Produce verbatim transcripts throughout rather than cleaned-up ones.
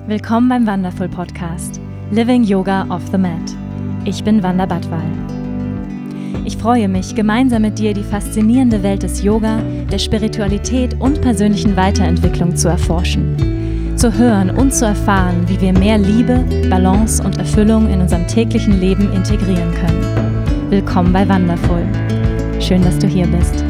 Willkommen beim Wonderful Podcast Living Yoga off the Mat. Ich bin Wanda Badwal. Ich freue mich, gemeinsam mit dir die faszinierende Welt des Yoga, der Spiritualität und persönlichen Weiterentwicklung zu erforschen, zu hören und zu erfahren, wie wir mehr Liebe, Balance und Erfüllung in unserem täglichen Leben integrieren können. Willkommen bei Wonderful. Schön, dass du hier bist.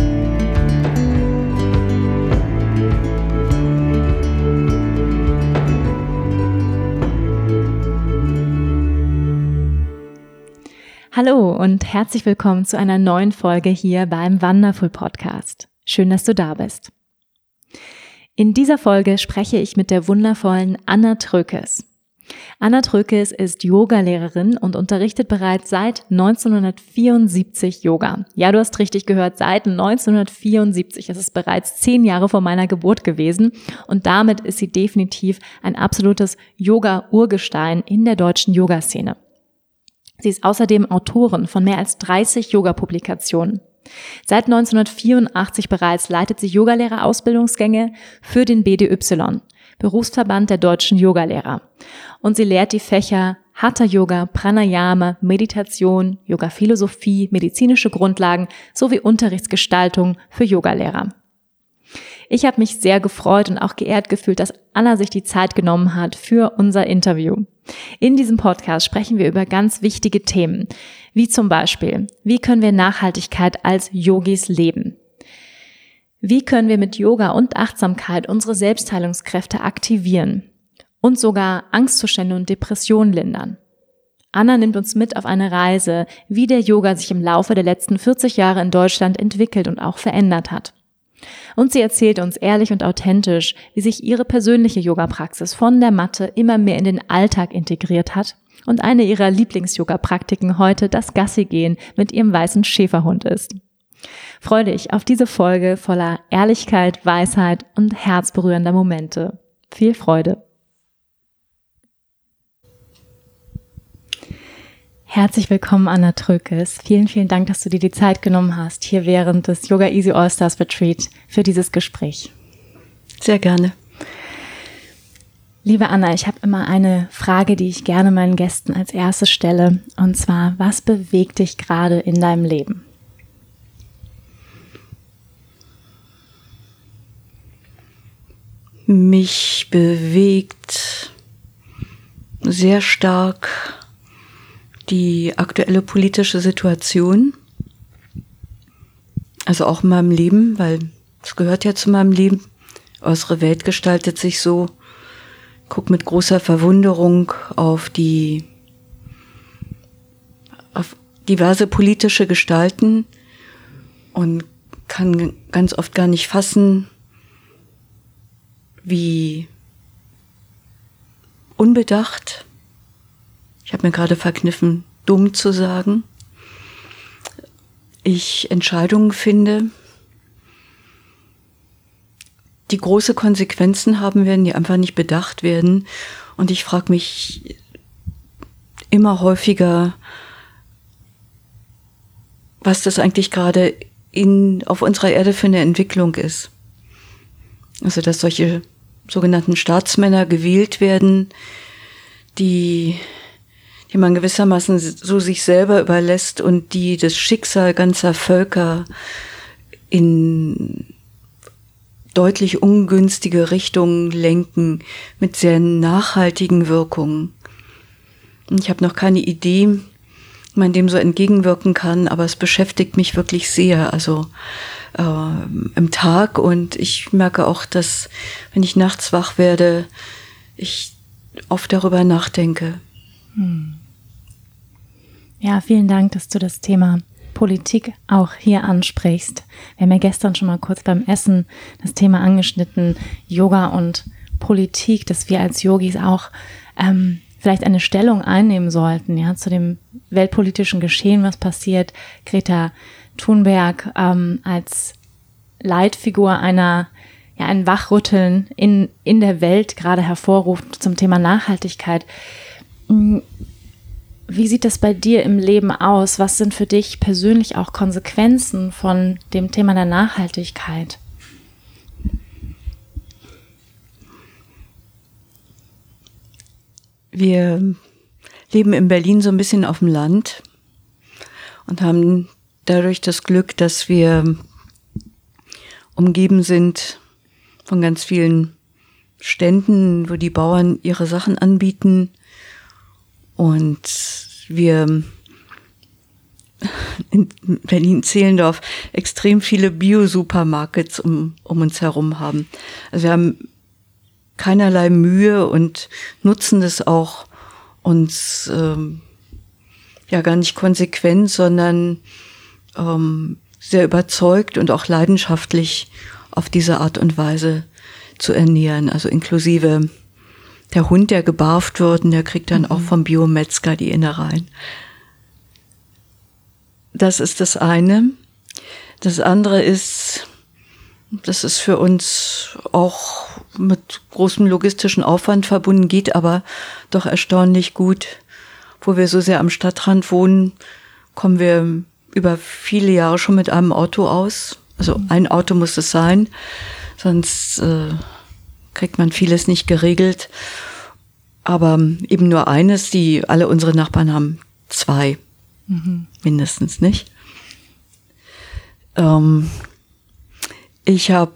Hallo und herzlich willkommen zu einer neuen Folge hier beim Wonderful Podcast. Schön, dass du da bist. In dieser Folge spreche ich mit der wundervollen Anna Trökes. Anna Trökes ist Yogalehrerin und unterrichtet bereits seit neunzehnhundertvierundsiebzig Yoga. Ja, du hast richtig gehört, seit neunzehnhundertvierundsiebzig. Das ist bereits zehn Jahre vor meiner Geburt gewesen und damit ist sie definitiv ein absolutes Yoga-Urgestein in der deutschen Yoga-Szene. Sie ist außerdem Autorin von mehr als dreißig Yoga-Publikationen. Seit neunzehnhundertvierundachtzig bereits leitet sie Yogalehrerausbildungsgänge für den B D Y, Berufsverband der deutschen Yogalehrer. Und sie lehrt die Fächer Hatha Yoga, Pranayama, Meditation, Yoga-Philosophie, medizinische Grundlagen sowie Unterrichtsgestaltung für Yogalehrer. Ich habe mich sehr gefreut und auch geehrt gefühlt, dass Anna sich die Zeit genommen hat für unser Interview. In diesem Podcast sprechen wir über ganz wichtige Themen, wie zum Beispiel, wie können wir Nachhaltigkeit als Yogis leben? Wie können wir mit Yoga und Achtsamkeit unsere Selbstheilungskräfte aktivieren und sogar Angstzustände und Depressionen lindern? Anna nimmt uns mit auf eine Reise, wie der Yoga sich im Laufe der letzten vierzig Jahre in Deutschland entwickelt und auch verändert hat. Und sie erzählt uns ehrlich und authentisch, wie sich ihre persönliche Yoga-Praxis von der Matte immer mehr in den Alltag integriert hat und eine ihrer Lieblings-Yoga-Praktiken heute das Gassi-Gehen mit ihrem weißen Schäferhund ist. Freue dich auf diese Folge voller Ehrlichkeit, Weisheit und herzberührender Momente. Viel Freude! Herzlich willkommen, Anna Trökes. Vielen, vielen Dank, dass du dir die Zeit genommen hast, hier während des Yoga Easy All-Stars Retreat für dieses Gespräch. Sehr gerne. Liebe Anna, ich habe immer eine Frage, die ich gerne meinen Gästen als erstes stelle. Und zwar, was bewegt dich gerade in deinem Leben? Mich bewegt sehr stark die aktuelle politische Situation, also auch in meinem Leben, weil es gehört ja zu meinem Leben. Unsere Welt gestaltet sich so. Ich gucke mit großer Verwunderung auf die auf diverse politische Gestalten und kann ganz oft gar nicht fassen, wie unbedacht, ich habe mir gerade verkniffen, dumm zu sagen, ich Entscheidungen finde, die große Konsequenzen haben werden, die einfach nicht bedacht werden. Und ich frage mich immer häufiger, was das eigentlich gerade in, auf unserer Erde für eine Entwicklung ist. Also, dass solche sogenannten Staatsmänner gewählt werden, die die man gewissermaßen so sich selber überlässt und die das Schicksal ganzer Völker in deutlich ungünstige Richtungen lenken, mit sehr nachhaltigen Wirkungen. Ich habe noch keine Idee, wie man dem so entgegenwirken kann, aber es beschäftigt mich wirklich sehr, also äh, im Tag. Und ich merke auch, dass, wenn ich nachts wach werde, ich oft darüber nachdenke. Ja, vielen Dank, dass du das Thema Politik auch hier ansprichst. Wir haben ja gestern schon mal kurz beim Essen das Thema angeschnitten, Yoga und Politik, dass wir als Yogis auch ähm, vielleicht eine Stellung einnehmen sollten, ja, zu dem weltpolitischen Geschehen, was passiert. Greta Thunberg ähm, als Leitfigur einer ja, ein Wachrütteln in, in der Welt gerade hervorruft zum Thema Nachhaltigkeit. Wie sieht das bei dir im Leben aus? Was sind für dich persönlich auch Konsequenzen von dem Thema der Nachhaltigkeit? Wir leben in Berlin so ein bisschen auf dem Land und haben dadurch das Glück, dass wir umgeben sind von ganz vielen Ständen, wo die Bauern ihre Sachen anbieten. Und wir in Berlin-Zehlendorf extrem viele Bio-Supermarkets um, um uns herum haben. Also wir haben keinerlei Mühe und nutzen das auch uns ähm, ja gar nicht konsequent, sondern ähm, sehr überzeugt und auch leidenschaftlich auf diese Art und Weise zu ernähren. Also inklusive der Hund, der gebarft wird, und der kriegt dann mhm. auch vom Biometzger die Innereien. Das ist das eine. Das andere ist, das ist für uns auch mit großem logistischen Aufwand verbunden, geht aber doch erstaunlich gut. Wo wir so sehr am Stadtrand wohnen, kommen wir über viele Jahre schon mit einem Auto aus. Also ein Auto muss es sein, sonst äh, kriegt man vieles nicht geregelt. Aber eben nur eines, die alle unsere Nachbarn haben zwei. Mhm. Mindestens, nicht? Ähm, ich habe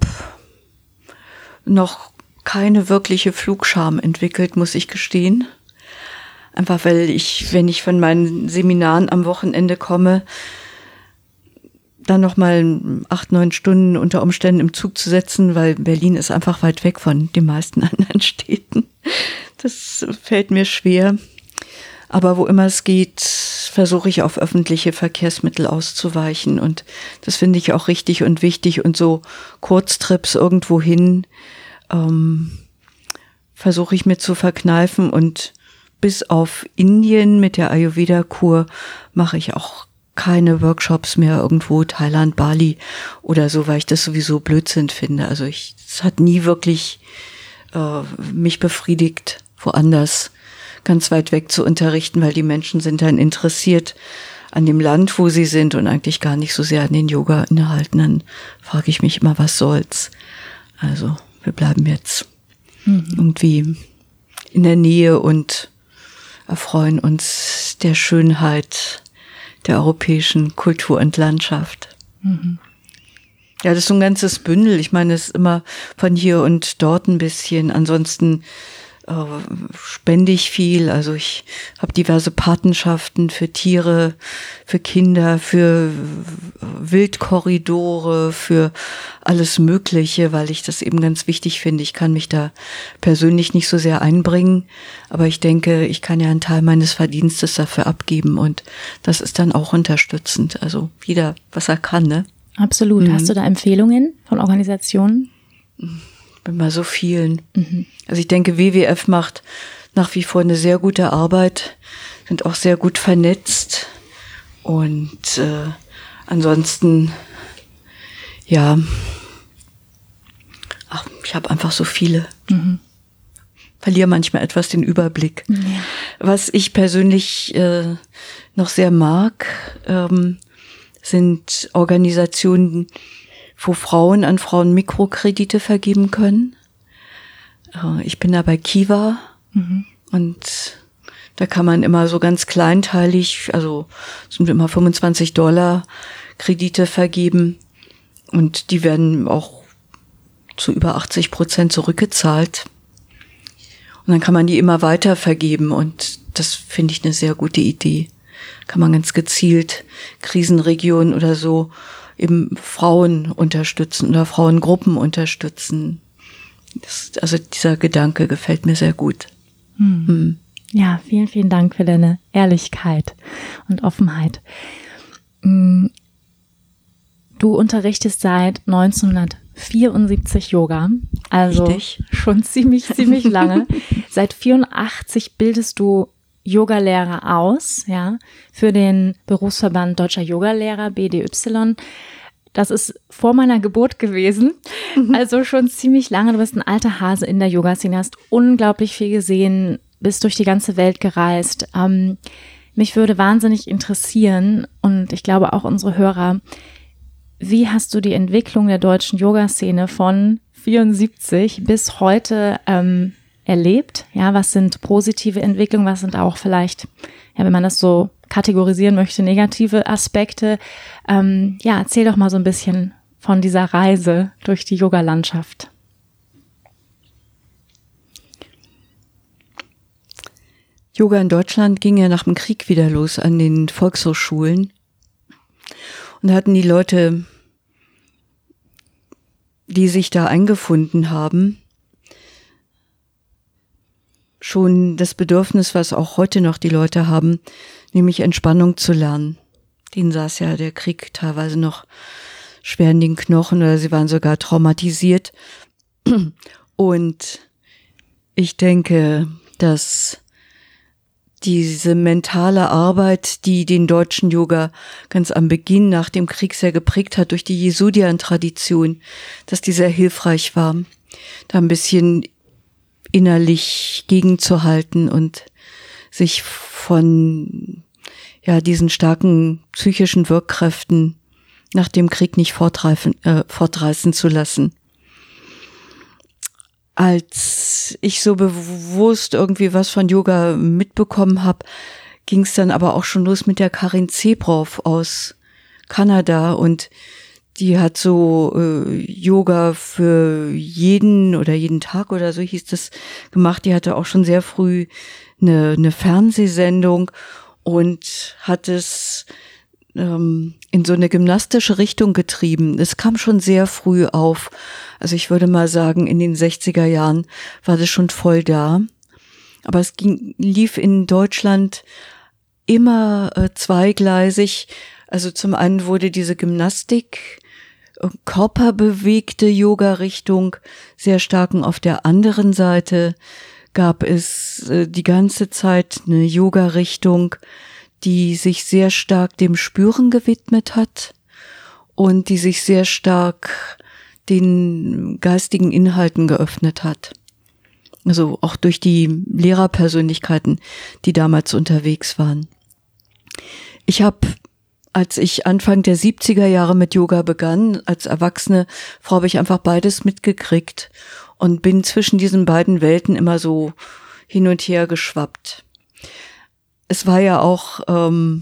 noch keine wirkliche Flugscham entwickelt, muss ich gestehen. Einfach weil ich, wenn ich von meinen Seminaren am Wochenende komme, dann noch mal acht, neun Stunden unter Umständen im Zug zu setzen, weil Berlin ist einfach weit weg von den meisten anderen Städten. Das fällt mir schwer. Aber wo immer es geht, versuche ich auf öffentliche Verkehrsmittel auszuweichen. Und das finde ich auch richtig und wichtig. Und so Kurztrips irgendwo hin ähm, versuche ich mir zu verkneifen. Und bis auf Indien mit der Ayurveda-Kur mache ich auch keine Workshops mehr irgendwo, Thailand, Bali oder so, weil ich das sowieso Blödsinn finde. Also ich, es hat nie wirklich äh, mich befriedigt, woanders ganz weit weg zu unterrichten, weil die Menschen sind dann interessiert an dem Land, wo sie sind und eigentlich gar nicht so sehr an den Yoga-Inhalten. Dann frage ich mich immer, was soll's? Also wir bleiben jetzt mhm. irgendwie in der Nähe und erfreuen uns der Schönheit der europäischen Kultur und Landschaft. Mhm. Ja, das ist so ein ganzes Bündel. Ich meine, es ist immer von hier und dort ein bisschen. Ansonsten äh, spende ich viel. Also ich habe diverse Patenschaften für Tiere, für Kinder, für Wildkorridore, für alles Mögliche, weil ich das eben ganz wichtig finde. Ich kann mich da persönlich nicht so sehr einbringen, aber ich denke, ich kann ja einen Teil meines Verdienstes dafür abgeben und das ist dann auch unterstützend. Also jeder, was er kann, ne? Absolut. Mhm. Hast du da Empfehlungen von Organisationen? Bei mal so vielen. Mhm. Also ich denke, W W F macht nach wie vor eine sehr gute Arbeit, sind auch sehr gut vernetzt und äh, ansonsten, ja, ach, ich habe einfach so viele. Mhm. Verliere manchmal etwas den Überblick. Ja. Was ich persönlich äh, noch sehr mag, ähm, sind Organisationen, wo Frauen an Frauen Mikrokredite vergeben können. Äh, ich bin da bei Kiva mhm. und da kann man immer so ganz kleinteilig, also es sind immer fünfundzwanzig Dollar Kredite vergeben und die werden auch zu über achtzig Prozent zurückgezahlt. Und dann kann man die immer weiter vergeben und das finde ich eine sehr gute Idee. Kann man ganz gezielt Krisenregionen oder so eben Frauen unterstützen oder Frauengruppen unterstützen. Das, also dieser Gedanke gefällt mir sehr gut. Hm. Hm. Ja, vielen, vielen Dank für deine Ehrlichkeit und Offenheit. Du unterrichtest seit neunzehnhundertvierundsiebzig Yoga, also Richtig. schon ziemlich, ziemlich lange. Seit vierundachtzig bildest du Yogalehrer aus, ja, für den Berufsverband Deutscher Yogalehrer, B D Y. Das ist vor meiner Geburt gewesen, mhm. also schon ziemlich lange. Du bist ein alter Hase in der Yoga-Szene, hast unglaublich viel gesehen, bist durch die ganze Welt gereist. Ähm, mich würde wahnsinnig interessieren und ich glaube auch unsere Hörer, wie hast du die Entwicklung der deutschen Yoga-Szene von vierundsiebzig bis heute ähm, erlebt? Ja, was sind positive Entwicklungen? Was sind auch vielleicht, ja, wenn man das so kategorisieren möchte, negative Aspekte? Ähm, ja, erzähl doch mal so ein bisschen von dieser Reise durch die Yoga-Landschaft. Yoga in Deutschland ging ja nach dem Krieg wieder los an den Volkshochschulen. Und da hatten die Leute, die sich da eingefunden haben, schon das Bedürfnis, was auch heute noch die Leute haben, nämlich Entspannung zu lernen. Denen saß ja der Krieg teilweise noch schwer in den Knochen oder sie waren sogar traumatisiert. Und ich denke, dass diese mentale Arbeit, die den deutschen Yoga ganz am Beginn nach dem Krieg sehr geprägt hat durch die Jesudien-Tradition, dass die sehr hilfreich war, da ein bisschen innerlich gegenzuhalten und sich von ja diesen starken psychischen Wirkkräften nach dem Krieg nicht fortreifen, äh, fortreißen zu lassen. Als ich so bewusst irgendwie was von Yoga mitbekommen habe, ging es dann aber auch schon los mit der Karin Zebrov aus Kanada und die hat so äh, Yoga für jeden oder jeden Tag oder so hieß das gemacht. Die hatte auch schon sehr früh eine, eine Fernsehsendung und hat es ähm, in so eine gymnastische Richtung getrieben. Es kam schon sehr früh auf. Also ich würde mal sagen, in den sechziger Jahren war das schon voll da. Aber es ging, lief in Deutschland immer äh, zweigleisig. Also zum einen wurde diese Gymnastik, äh, körperbewegte Yoga-Richtung sehr stark. Und auf der anderen Seite gab es äh, die ganze Zeit eine Yoga-Richtung, die sich sehr stark dem Spüren gewidmet hat und die sich sehr stark den geistigen Inhalten geöffnet hat. Also auch durch die Lehrerpersönlichkeiten, die damals unterwegs waren. Ich habe, als ich Anfang der siebziger Jahre mit Yoga begann, als erwachsene Frau, habe ich einfach beides mitgekriegt und bin zwischen diesen beiden Welten immer so hin und her geschwappt. Es war ja auch ähm,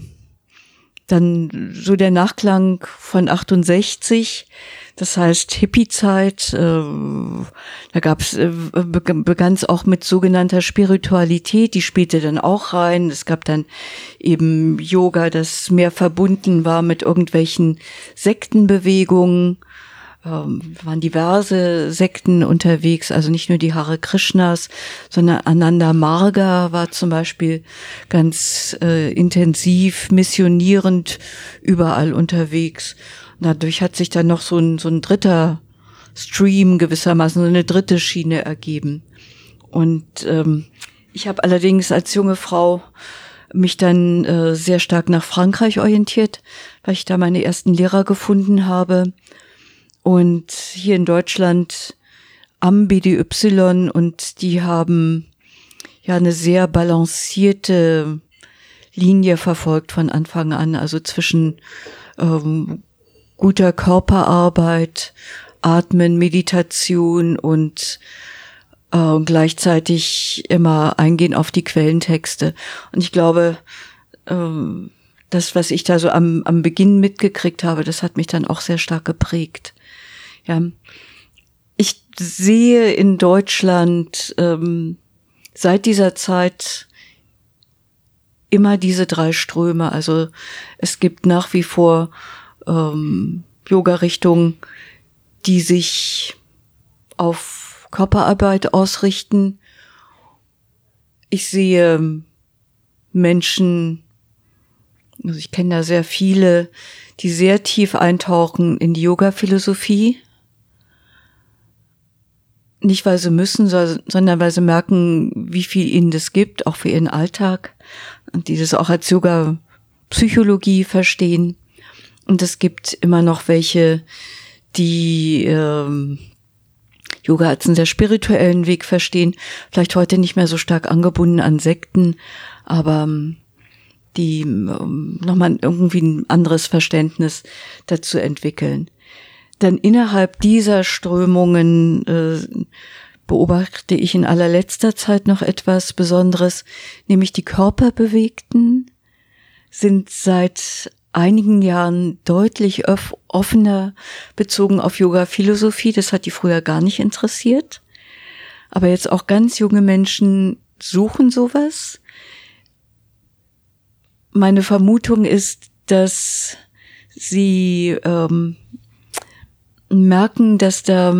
dann so der Nachklang von achtundsechzig, das heißt Hippie-Zeit, äh, da gab's, äh, begann es auch mit sogenannter Spiritualität, die spielte dann auch rein. Es gab dann eben Yoga, das mehr verbunden war mit irgendwelchen Sektenbewegungen. Ähm, waren diverse Sekten unterwegs, also nicht nur die Hare Krishnas, sondern Ananda Marga war zum Beispiel ganz äh, intensiv missionierend überall unterwegs. Und dadurch hat sich dann noch so ein, so ein dritter Stream gewissermaßen, so eine dritte Schiene ergeben. Und ähm, ich habe allerdings als junge Frau mich dann äh, sehr stark nach Frankreich orientiert, weil ich da meine ersten Lehrer gefunden habe. Und hier in Deutschland am B D Y und die haben ja eine sehr balancierte Linie verfolgt von Anfang an, also zwischen ähm, guter Körperarbeit, Atmen, Meditation und äh, gleichzeitig immer eingehen auf die Quellentexte. Und ich glaube, ähm, das, was ich da so am, am Beginn mitgekriegt habe, das hat mich dann auch sehr stark geprägt. Ja, ich sehe in Deutschland ähm, seit dieser Zeit immer diese drei Ströme. Also es gibt nach wie vor ähm, Yoga-Richtungen, die sich auf Körperarbeit ausrichten. Ich sehe Menschen, also ich kenne da sehr viele, die sehr tief eintauchen in die Yoga-Philosophie. Nicht, weil sie müssen, sondern weil sie merken, wie viel ihnen das gibt, auch für ihren Alltag. Und die das auch als Yoga-Psychologie verstehen. Und es gibt immer noch welche, die ähm, Yoga als einen sehr spirituellen Weg verstehen. Vielleicht heute nicht mehr so stark angebunden an Sekten, aber die ähm, nochmal irgendwie ein anderes Verständnis dazu entwickeln. Dann innerhalb dieser Strömungen äh, beobachte ich in allerletzter Zeit noch etwas Besonderes, nämlich die Körperbewegten sind seit einigen Jahren deutlich offener bezogen auf Yoga-Philosophie. Das hat die früher gar nicht interessiert. Aber jetzt auch ganz junge Menschen suchen sowas. Meine Vermutung ist, dass sie ähm, merken, dass da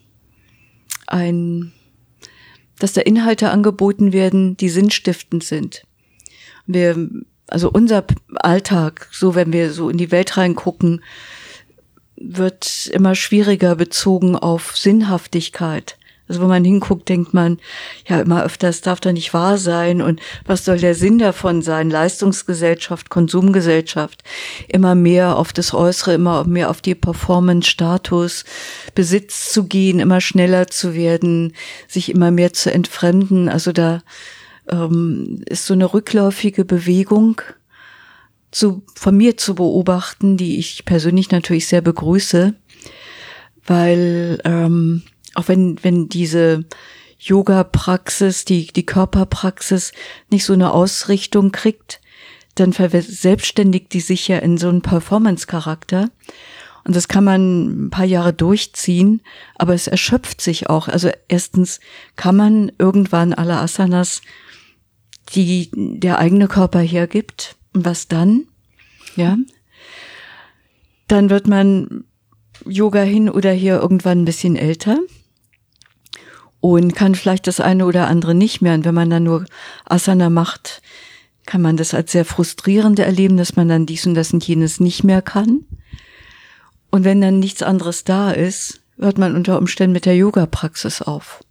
ein, dass da Inhalte angeboten werden, die sinnstiftend sind. Wir, also unser Alltag, so wenn wir so in die Welt reingucken, wird immer schwieriger bezogen auf Sinnhaftigkeit. Also wenn man hinguckt, denkt man, ja immer öfter, es darf doch nicht wahr sein und was soll der Sinn davon sein? Leistungsgesellschaft, Konsumgesellschaft, immer mehr auf das Äußere, immer mehr auf die Performance, Status, Besitz zu gehen, immer schneller zu werden, sich immer mehr zu entfremden. Also da ähm, ist so eine rückläufige Bewegung zu, von mir zu beobachten, die ich persönlich natürlich sehr begrüße, weil ähm, auch wenn, wenn diese Yoga-Praxis, die, die Körperpraxis nicht so eine Ausrichtung kriegt, dann verselbstständigt die sich ja in so einen Performance-Charakter. Und das kann man ein paar Jahre durchziehen, aber es erschöpft sich auch. Also erstens kann man irgendwann alle Asanas, die der eigene Körper hergibt. Und was dann? Ja. Dann wird man Yoga hin oder her irgendwann ein bisschen älter und kann vielleicht das eine oder andere nicht mehr. Und wenn man dann nur Asana macht, kann man das als sehr frustrierend erleben, dass man dann dies und das und jenes nicht mehr kann. Und wenn dann nichts anderes da ist, hört man unter Umständen mit der Yoga-Praxis auf.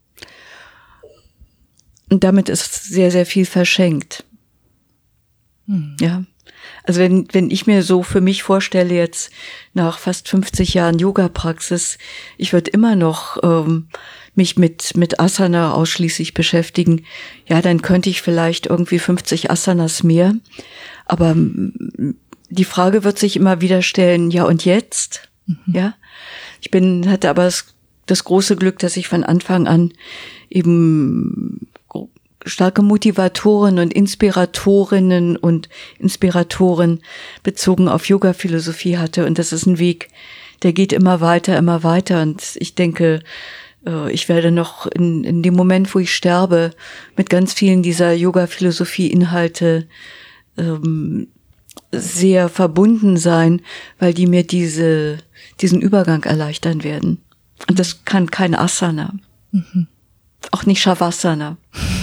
Und damit ist sehr, sehr viel verschenkt. Hm. Ja. Also wenn, wenn ich mir so für mich vorstelle, jetzt nach fast fünfzig Jahren Yoga-Praxis, ich würde immer noch ähm, mich mit mit Asana ausschließlich beschäftigen, ja, dann könnte ich vielleicht irgendwie fünfzig Asanas mehr. Aber die Frage wird sich immer wieder stellen, ja und jetzt? Mhm. Ja, ich bin hatte aber das, das große Glück, dass ich von Anfang an eben starke Motivatoren und Inspiratorinnen und Inspiratoren bezogen auf Yoga-Philosophie hatte. Und das ist ein Weg, der geht immer weiter, immer weiter. Und ich denke, ich werde noch in, in dem Moment, wo ich sterbe, mit ganz vielen dieser Yoga-Philosophie-Inhalte ähm, sehr verbunden sein, weil die mir diese diesen Übergang erleichtern werden. Und das kann kein Asana. Mhm. Auch nicht Shavasana.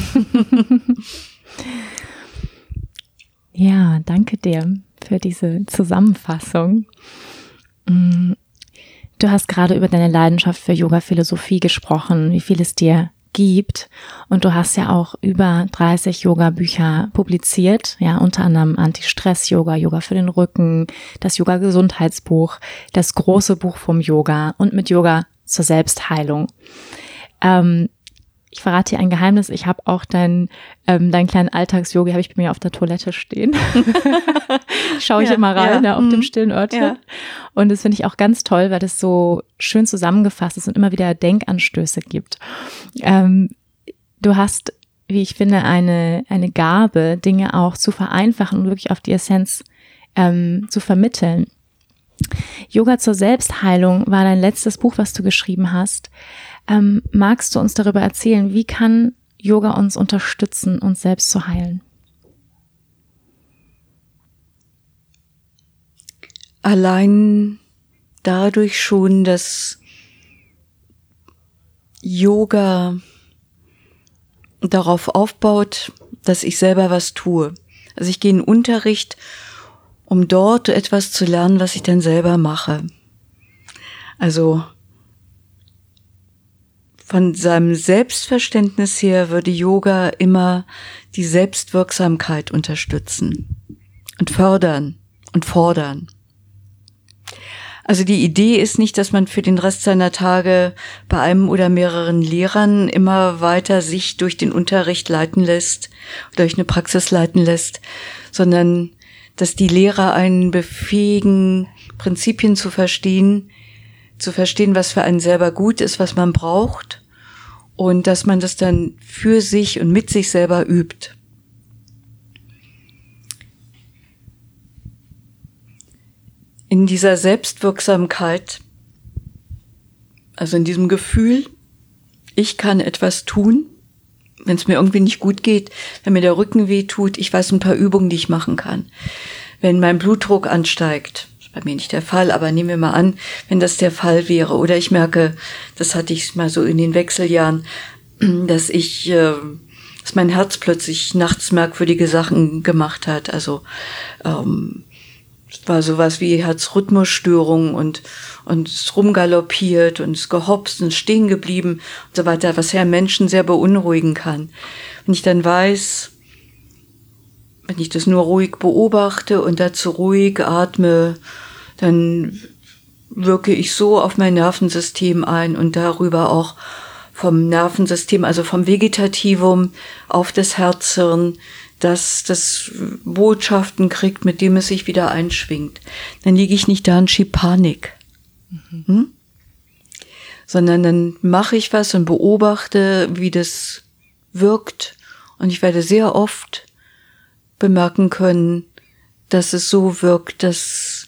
Ja, danke dir für diese Zusammenfassung. Du hast gerade über deine Leidenschaft für Yoga-Philosophie gesprochen, wie viel es dir gibt. Und du hast ja auch über dreißig Yoga-Bücher publiziert, ja, unter anderem Anti-Stress-Yoga, Yoga für den Rücken, das Yoga-Gesundheitsbuch, das große Buch vom Yoga und mit Yoga zur Selbstheilung. Ähm, Ich verrate dir ein Geheimnis, ich habe auch deinen ähm, deinen kleinen Alltags-Yogi, habe ich bei mir auf der Toilette stehen. Schaue ich ja, immer rein, ja, da auf mm, dem stillen Örtchen. Ja. Und das finde ich auch ganz toll, weil das so schön zusammengefasst ist und immer wieder Denkanstöße gibt. Ähm, du hast, wie ich finde, eine eine Gabe, Dinge auch zu vereinfachen und wirklich auf die Essenz ähm, zu vermitteln. Yoga zur Selbstheilung war dein letztes Buch, was du geschrieben hast. Ähm, magst du uns darüber erzählen, wie kann Yoga uns unterstützen, uns selbst zu heilen? Allein dadurch schon, dass Yoga darauf aufbaut, dass ich selber was tue. Also ich gehe in den Unterricht, um dort etwas zu lernen, was ich dann selber mache. Also von seinem Selbstverständnis her würde Yoga immer die Selbstwirksamkeit unterstützen und fördern und fordern. Also die Idee ist nicht, dass man für den Rest seiner Tage bei einem oder mehreren Lehrern immer weiter sich durch den Unterricht leiten lässt, durch eine Praxis leiten lässt, sondern dass die Lehrer einen befähigen, Prinzipien zu verstehen, zu verstehen, was für einen selber gut ist, was man braucht und dass man das dann für sich und mit sich selber übt. In dieser Selbstwirksamkeit, also in diesem Gefühl, ich kann etwas tun, wenn es mir irgendwie nicht gut geht, wenn mir der Rücken weh tut, ich weiß ein paar Übungen, die ich machen kann. Wenn mein Blutdruck ansteigt, ist bei mir nicht der Fall, aber nehmen wir mal an, wenn das der Fall wäre, oder ich merke, das hatte ich mal so in den Wechseljahren, dass ich, äh, dass mein Herz plötzlich nachts merkwürdige Sachen gemacht hat, also ähm, es war sowas wie Herzrhythmusstörungen und und es rumgaloppiert und es gehopst und stehen geblieben und so weiter, was ja Menschen sehr beunruhigen kann. Wenn ich dann weiß, wenn ich das nur ruhig beobachte und dazu ruhig atme, dann wirke ich so auf mein Nervensystem ein und darüber auch vom Nervensystem, also vom Vegetativum auf das Herzhirn, dass das Botschaften kriegt, mit dem es sich wieder einschwingt. Dann liege ich nicht da und schieb Panik. Mhm. Hm? Sondern dann mache ich was und beobachte, wie das wirkt. Und ich werde sehr oft bemerken können, dass es so wirkt, dass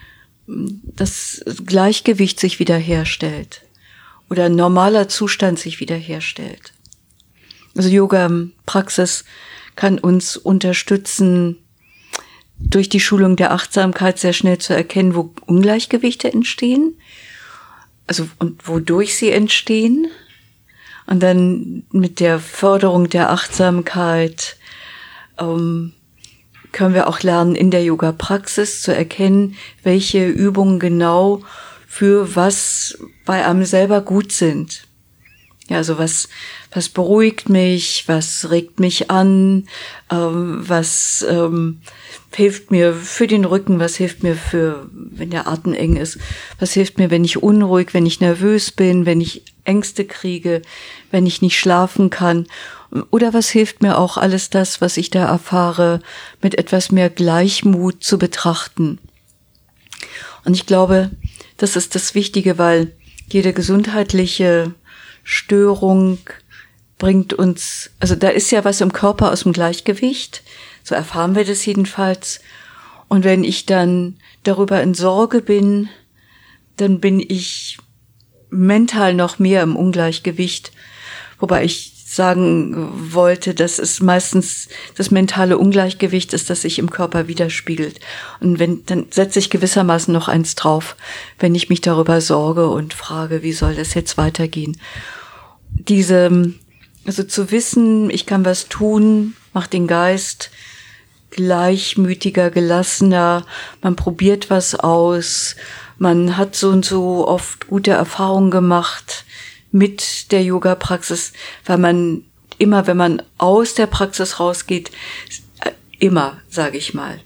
das Gleichgewicht sich wiederherstellt oder ein normaler Zustand sich wiederherstellt. Also Yoga-Praxis kann uns unterstützen, durch die Schulung der Achtsamkeit sehr schnell zu erkennen, wo Ungleichgewichte entstehen, also und wodurch sie entstehen. Und dann mit der Förderung der Achtsamkeit ähm, können wir auch lernen, in der Yoga-Praxis zu erkennen, welche Übungen genau für was bei einem selber gut sind. Ja, also was, was beruhigt mich, was regt mich an, ähm, was ähm, hilft mir für den Rücken, was hilft mir für, wenn der Atem eng ist, was hilft mir, wenn ich unruhig, wenn ich nervös bin, wenn ich Ängste kriege, wenn ich nicht schlafen kann. Oder was hilft mir auch, alles das, was ich da erfahre, mit etwas mehr Gleichmut zu betrachten. Und ich glaube, das ist das Wichtige, weil jede gesundheitliche Störung bringt uns, also da ist ja was im Körper aus dem Gleichgewicht, so erfahren wir das jedenfalls. Und wenn ich dann darüber in Sorge bin, dann bin ich mental noch mehr im Ungleichgewicht, wobei ich sagen wollte, dass es meistens das mentale Ungleichgewicht ist, das sich im Körper widerspiegelt. Und wenn, dann setze ich gewissermaßen noch eins drauf, wenn ich mich darüber sorge und frage, wie soll das jetzt weitergehen? Diese, also zu wissen, ich kann was tun, macht den Geist gleichmütiger, gelassener, man probiert was aus, man hat so und so oft gute Erfahrungen gemacht mit der Yoga-Praxis, weil man immer, wenn man aus der Praxis rausgeht, immer, sage ich mal,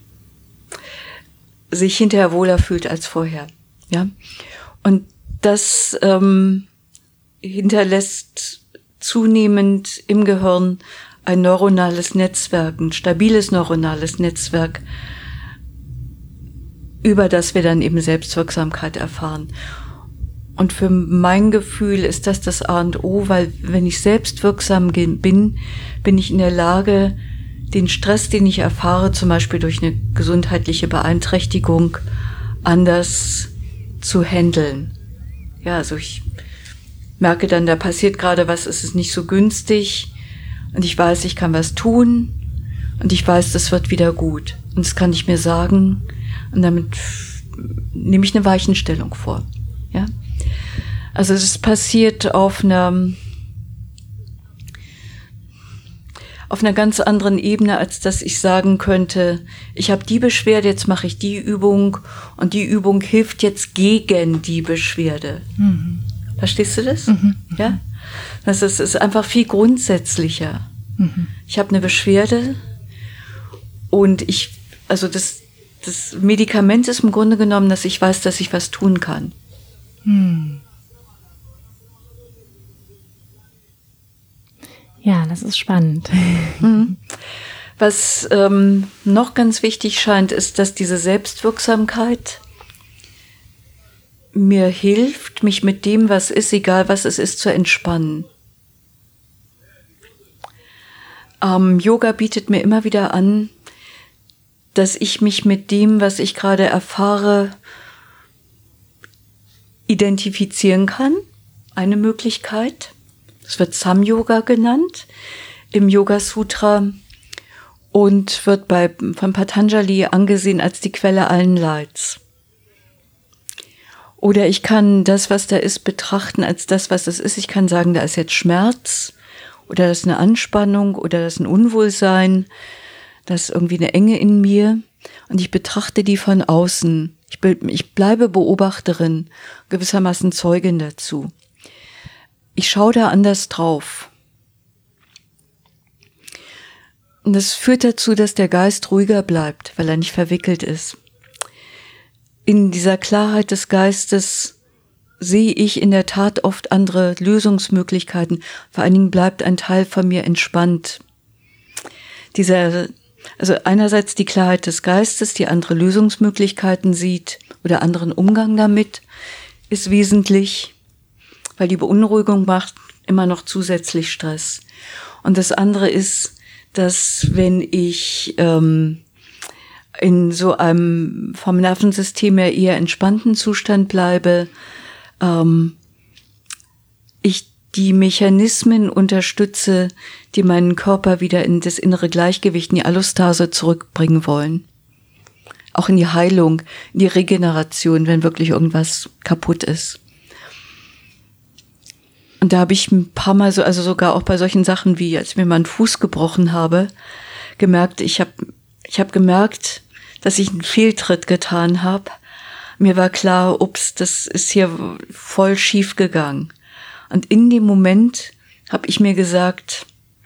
sich hinterher wohler fühlt als vorher. Ja, und das ähm, hinterlässt zunehmend im Gehirn ein neuronales Netzwerk, ein stabiles neuronales Netzwerk, über das wir dann eben Selbstwirksamkeit erfahren. Und für mein Gefühl ist das das A und O, weil wenn ich selbstwirksam bin, bin ich in der Lage, den Stress, den ich erfahre, zum Beispiel durch eine gesundheitliche Beeinträchtigung, anders zu handeln. Ja, also ich merke dann, da passiert gerade was, es ist nicht so günstig und ich weiß, ich kann was tun und ich weiß, das wird wieder gut. Und das kann ich mir sagen und damit nehme ich eine Weichenstellung vor. Ja. Also es passiert auf einer, auf einer ganz anderen Ebene, als dass ich sagen könnte, ich habe die Beschwerde, jetzt mache ich die Übung und die Übung hilft jetzt gegen die Beschwerde. Mhm. Verstehst du das? Mhm. Ja? Das ist, ist einfach viel grundsätzlicher. Mhm. Ich habe eine Beschwerde und ich, also das, das Medikament ist im Grunde genommen, dass ich weiß, dass ich was tun kann. Mhm. Ja, das ist spannend. Mhm. Was ähm, noch ganz wichtig scheint, ist, dass diese Selbstwirksamkeit mir hilft, mich mit dem, was ist, egal was es ist, zu entspannen. Ähm, Yoga bietet mir immer wieder an, dass ich mich mit dem, was ich gerade erfahre, identifizieren kann. Eine Möglichkeit. Das wird Sam-Yoga genannt im Yoga-Sutra und wird bei, von Patanjali angesehen als die Quelle allen Leids. Oder ich kann das, was da ist, betrachten als das, was es ist. Ich kann sagen, da ist jetzt Schmerz oder das ist eine Anspannung oder das ist ein Unwohlsein, das ist irgendwie eine Enge in mir und ich betrachte die von außen. Ich, be- ich bleibe Beobachterin, gewissermaßen Zeugin dazu. Ich schaue da anders drauf. Und das führt dazu, dass der Geist ruhiger bleibt, weil er nicht verwickelt ist. In dieser Klarheit des Geistes sehe ich in der Tat oft andere Lösungsmöglichkeiten. Vor allen Dingen bleibt ein Teil von mir entspannt. Dieser, also einerseits die Klarheit des Geistes, die andere Lösungsmöglichkeiten sieht oder anderen Umgang damit, ist wesentlich, weil die Beunruhigung macht immer noch zusätzlich Stress. Und das andere ist, dass wenn ich ähm, in so einem vom Nervensystem her eher entspannten Zustand bleibe, ähm, ich die Mechanismen unterstütze, die meinen Körper wieder in das innere Gleichgewicht, in die Allostase zurückbringen wollen. Auch in die Heilung, in die Regeneration, wenn wirklich irgendwas kaputt ist. Und da habe ich ein paar Mal so, also sogar auch bei solchen Sachen wie, als ich mir mal einen Fuß gebrochen habe, gemerkt, ich habe ich hab gemerkt, dass ich einen Fehltritt getan habe. Mir war klar, ups, das ist hier voll schief gegangen. Und in dem Moment habe ich mir gesagt,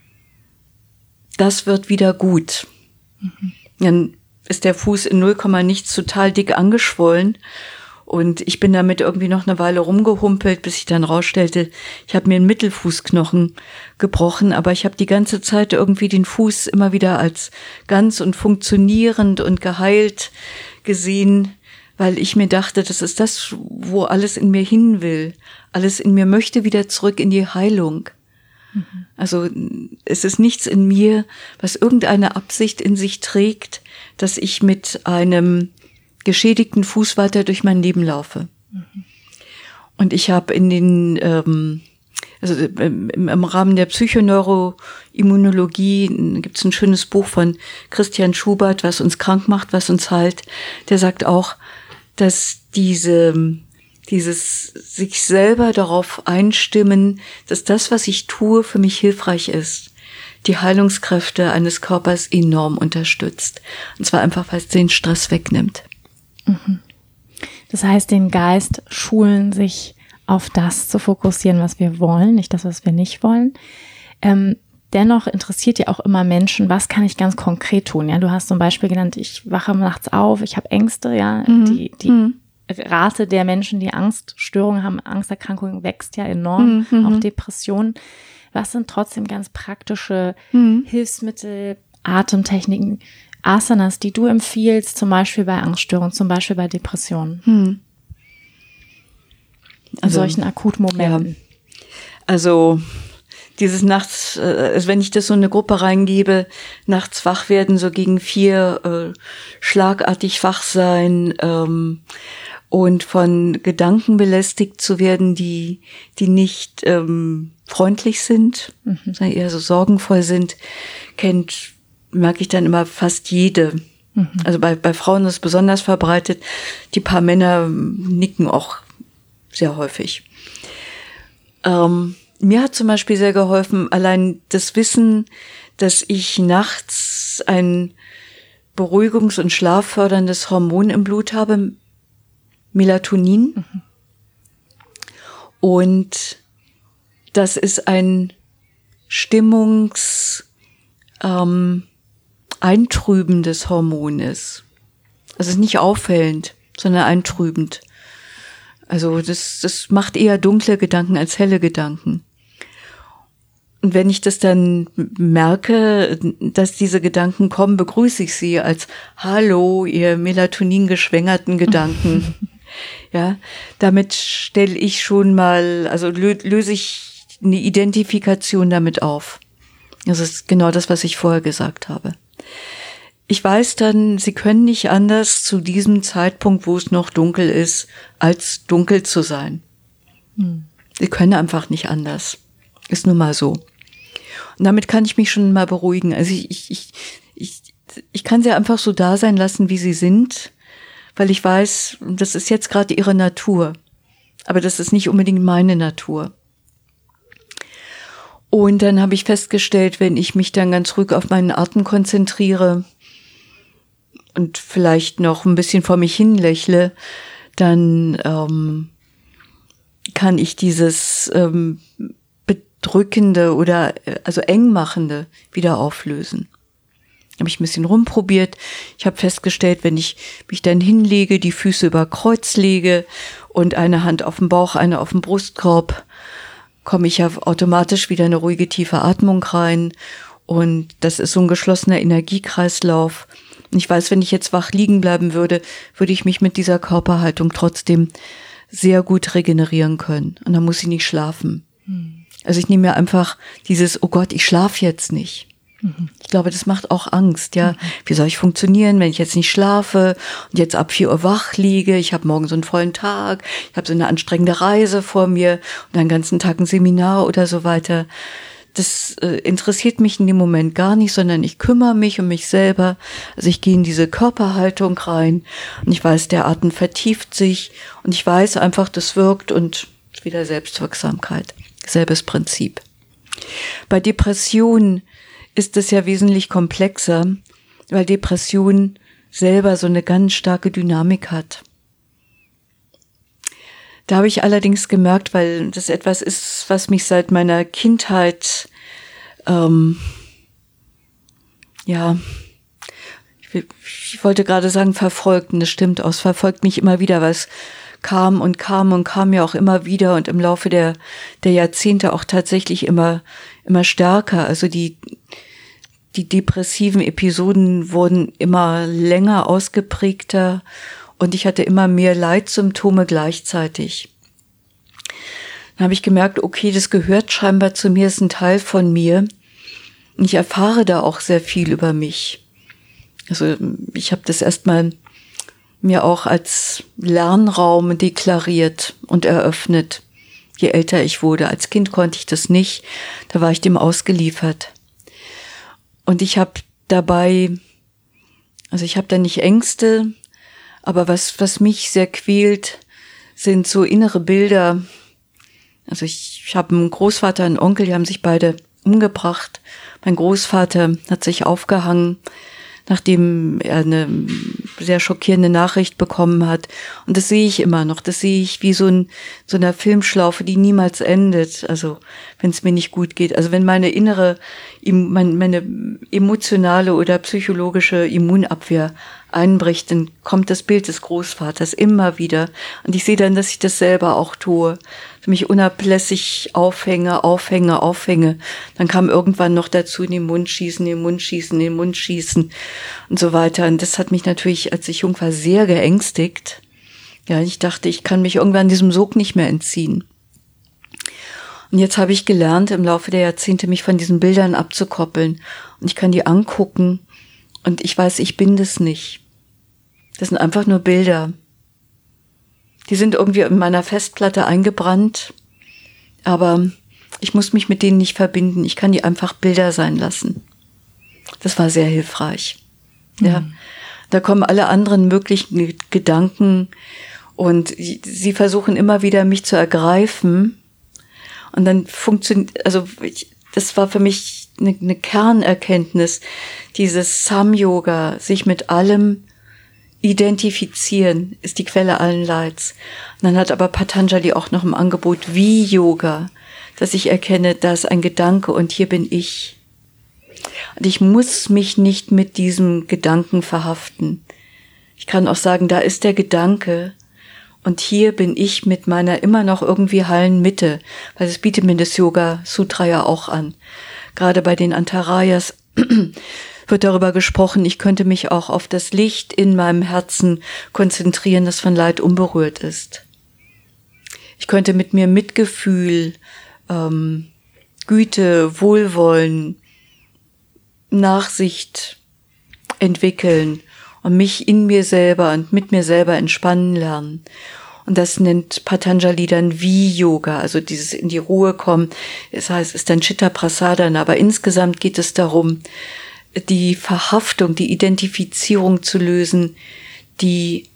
das wird wieder gut. Mhm. Dann ist der Fuß in null Komma nichts total dick angeschwollen. Und ich bin damit irgendwie noch eine Weile rumgehumpelt, bis ich dann rausstellte, ich habe mir einen Mittelfußknochen gebrochen, aber ich habe die ganze Zeit irgendwie den Fuß immer wieder als ganz und funktionierend und geheilt gesehen, weil ich mir dachte, das ist das, wo alles in mir hin will. Alles in mir möchte wieder zurück in die Heilung. Mhm. Also es ist nichts in mir, was irgendeine Absicht in sich trägt, dass ich mit einem geschädigten Fuß weiter durch mein Leben laufe. Mhm. Und ich habe in den, ähm, also im, im Rahmen der Psychoneuroimmunologie gibt es ein schönes Buch von Christian Schubert, was uns krank macht, was uns heilt. Der sagt auch, dass diese, dieses sich selber darauf einstimmen, dass das, was ich tue, für mich hilfreich ist, die Heilungskräfte eines Körpers enorm unterstützt. Und zwar einfach, weil es den Stress wegnimmt. Das heißt, den Geist schulen, sich auf das zu fokussieren, was wir wollen, nicht das, was wir nicht wollen. Ähm, dennoch interessiert ja auch immer Menschen, was kann ich ganz konkret tun? Ja, du hast zum Beispiel genannt, ich wache nachts auf, ich habe Ängste, ja, mhm. die, die mhm. Rate der Menschen, die Angststörungen haben, Angsterkrankungen wächst ja enorm, mhm. auch Depressionen. Was sind trotzdem ganz praktische mhm. Hilfsmittel, Atemtechniken, Asanas, die du empfiehlst, zum Beispiel bei Angststörungen, zum Beispiel bei Depressionen? Hm. In also, solchen Akutmomenten. Ja. Also dieses nachts, äh, wenn ich das so in eine Gruppe reingebe, nachts wach werden, so gegen vier, äh, schlagartig wach sein ähm, und von Gedanken belästigt zu werden, die die nicht ähm, freundlich sind, mhm. sondern eher so sorgenvoll sind, kennt merke ich dann immer fast jede. Mhm. Also bei, bei Frauen ist es besonders verbreitet. Die paar Männer nicken auch sehr häufig. Ähm, mir hat zum Beispiel sehr geholfen, allein das Wissen, dass ich nachts ein beruhigungs- und schlafförderndes Hormon im Blut habe, Melatonin. Mhm. Und das ist ein Stimmungs- ähm, eintrübendes Hormon ist. Also es ist nicht auffällend, sondern eintrübend. Also das, das macht eher dunkle Gedanken als helle Gedanken. Und wenn ich das dann merke, dass diese Gedanken kommen, begrüße ich sie als Hallo, ihr melatoningeschwängerten Gedanken. Ja, damit stelle ich schon mal, also lö- löse ich eine Identifikation damit auf. Das ist genau das, was ich vorher gesagt habe. Ich weiß dann, sie können nicht anders zu diesem Zeitpunkt, wo es noch dunkel ist, als dunkel zu sein. Hm. Sie können einfach nicht anders. Ist nun mal so. Und damit kann ich mich schon mal beruhigen. Also ich, ich, ich, ich, ich kann sie einfach so da sein lassen, wie sie sind, weil ich weiß, das ist jetzt gerade ihre Natur. Aber das ist nicht unbedingt meine Natur. Und dann habe ich festgestellt, wenn ich mich dann ganz ruhig auf meinen Atem konzentriere und vielleicht noch ein bisschen vor mich hin lächle, dann ähm, kann ich dieses ähm, bedrückende oder also engmachende wieder auflösen. Habe ich ein bisschen rumprobiert. Ich habe festgestellt, wenn ich mich dann hinlege, die Füße über Kreuz lege und eine Hand auf dem Bauch, eine auf dem Brustkorb, komme ich ja automatisch wieder eine ruhige, tiefe Atmung rein. Und das ist so ein geschlossener Energiekreislauf. Und ich weiß, wenn ich jetzt wach liegen bleiben würde, würde ich mich mit dieser Körperhaltung trotzdem sehr gut regenerieren können. Und dann muss ich nicht schlafen. Hm. Also ich nehme mir einfach dieses, oh Gott, ich schlafe jetzt nicht. Mhm. Ich glaube, das macht auch Angst, ja. Mhm. Wie soll ich funktionieren, wenn ich jetzt nicht schlafe und jetzt ab vier Uhr wach liege? Ich habe morgen so einen vollen Tag, ich habe so eine anstrengende Reise vor mir und einen ganzen Tag ein Seminar oder so weiter. Das äh, interessiert mich in dem Moment gar nicht, sondern ich kümmere mich um mich selber. Also ich gehe in diese Körperhaltung rein und ich weiß, der Atem vertieft sich und ich weiß einfach, das wirkt und wieder Selbstwirksamkeit. Selbes Prinzip. Bei Depressionen ist es ja wesentlich komplexer, weil Depression selber so eine ganz starke Dynamik hat. Da habe ich allerdings gemerkt, weil das etwas ist, was mich seit meiner Kindheit, ähm, ja, ich, ich wollte gerade sagen verfolgt, und das stimmt auch, es verfolgt mich immer wieder, weil es kam und kam und kam ja auch immer wieder und im Laufe der, der Jahrzehnte auch tatsächlich immer, immer stärker. Also die, die depressiven Episoden wurden immer länger ausgeprägter und ich hatte immer mehr Leitsymptome gleichzeitig. Dann habe ich gemerkt, okay, das gehört scheinbar zu mir, ist ein Teil von mir. Und ich erfahre da auch sehr viel über mich. Also ich habe das erstmal mir auch als Lernraum deklariert und eröffnet. Je älter ich wurde, als Kind konnte ich das nicht, da war ich dem ausgeliefert. Und ich habe dabei, also ich habe da nicht Ängste, aber was was mich sehr quält, sind so innere Bilder. Also ich, ich habe einen Großvater, einen Onkel, die haben sich beide umgebracht. Mein Großvater hat sich aufgehangen, nachdem er eine sehr schockierende Nachricht bekommen hat. Und das sehe ich immer noch. Das sehe ich wie so ein so einer Filmschlaufe, die niemals endet. Also wenn es mir nicht gut geht. Also wenn meine innere, meine emotionale oder psychologische Immunabwehr einbricht, dann kommt das Bild des Großvaters immer wieder. Und ich sehe dann, dass ich das selber auch tue. Mich unablässig aufhänge, aufhänge, aufhänge. Dann kam irgendwann noch dazu, in den Mund schießen, in den Mund schießen, in den Mund schießen und so weiter. Und das hat mich natürlich, als ich jung war, sehr geängstigt. Ja, ich dachte, ich kann mich irgendwann diesem Sog nicht mehr entziehen. Und jetzt habe ich gelernt, im Laufe der Jahrzehnte mich von diesen Bildern abzukoppeln. Und ich kann die angucken und ich weiß, ich bin das nicht. Das sind einfach nur Bilder. Die sind irgendwie in meiner Festplatte eingebrannt, aber ich muss mich mit denen nicht verbinden. Ich kann die einfach Bilder sein lassen. Das war sehr hilfreich. Mhm. Ja, da kommen alle anderen möglichen Gedanken und sie versuchen immer wieder, mich zu ergreifen. Und dann funktioniert, also ich, das war für mich eine, eine Kernerkenntnis, dieses Sam-Yoga, sich mit allem identifizieren, ist die Quelle allen Leids. Und dann hat aber Patanjali auch noch im Angebot wie Yoga, dass ich erkenne, da ist ein Gedanke und hier bin ich. Und ich muss mich nicht mit diesem Gedanken verhaften. Ich kann auch sagen, da ist der Gedanke und hier bin ich mit meiner immer noch irgendwie heilen Mitte, weil das bietet mir das Yoga Sutra ja auch an. Gerade bei den Antarayas wird darüber gesprochen, ich könnte mich auch auf das Licht in meinem Herzen konzentrieren, das von Leid unberührt ist. Ich könnte mit mir Mitgefühl, ähm, Güte, Wohlwollen, Nachsicht entwickeln und mich in mir selber und mit mir selber entspannen lernen. Und das nennt Patanjali dann Vi-Yoga, also dieses in die Ruhe kommen. Das heißt, es ist dann Chitta Prasadana, aber insgesamt geht es darum, die Verhaftung, die Identifizierung zu lösen, die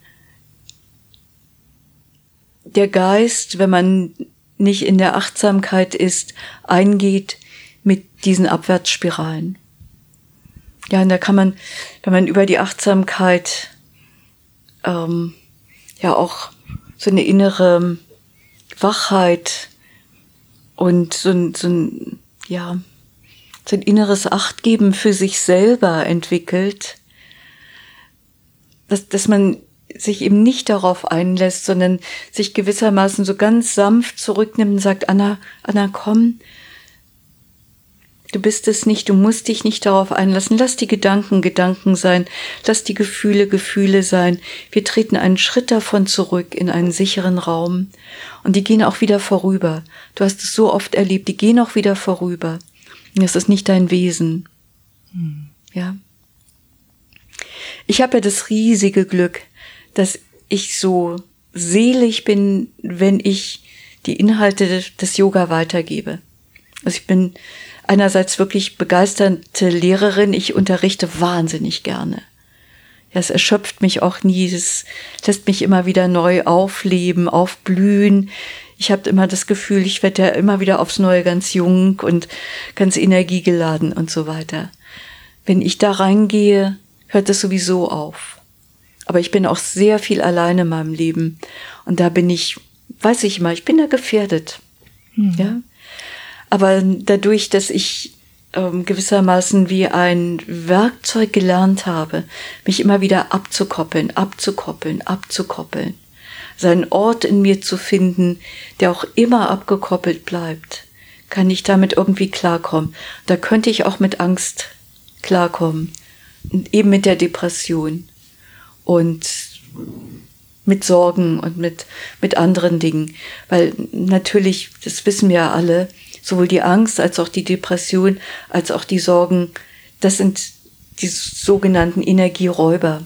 der Geist, wenn man nicht in der Achtsamkeit ist, eingeht mit diesen Abwärtsspiralen. Ja, und da kann man, wenn man über die Achtsamkeit ähm, ja auch so eine innere Wachheit und so ein, so ein, ja, so ein inneres Achtgeben für sich selber entwickelt, dass, dass man sich eben nicht darauf einlässt, sondern sich gewissermaßen so ganz sanft zurücknimmt und sagt, Anna, Anna, komm, du bist es nicht, du musst dich nicht darauf einlassen, lass die Gedanken Gedanken sein, lass die Gefühle Gefühle sein. Wir treten einen Schritt davon zurück in einen sicheren Raum und die gehen auch wieder vorüber. Du hast es so oft erlebt, die gehen auch wieder vorüber. Das ist nicht dein Wesen. Hm. Ja. Ich habe ja das riesige Glück, dass ich so selig bin, wenn ich die Inhalte des Yoga weitergebe. Also ich bin einerseits wirklich begeisterte Lehrerin, ich unterrichte wahnsinnig gerne. Ja, es erschöpft mich auch nie, es lässt mich immer wieder neu aufleben, aufblühen. Ich habe immer das Gefühl, ich werde ja immer wieder aufs Neue ganz jung und ganz energiegeladen und so weiter. Wenn ich da reingehe, hört das sowieso auf. Aber ich bin auch sehr viel alleine in meinem Leben. Und da bin ich, weiß ich mal, ich bin da gefährdet. Mhm. Ja. Aber dadurch, dass ich ähm, gewissermaßen wie ein Werkzeug gelernt habe, mich immer wieder abzukoppeln, abzukoppeln, abzukoppeln, seinen Ort in mir zu finden, der auch immer abgekoppelt bleibt, kann ich damit irgendwie klarkommen. Da könnte ich auch mit Angst klarkommen, und eben mit der Depression und mit Sorgen und mit, mit anderen Dingen. Weil natürlich, das wissen wir ja alle, sowohl die Angst als auch die Depression, als auch die Sorgen, das sind die sogenannten Energieräuber.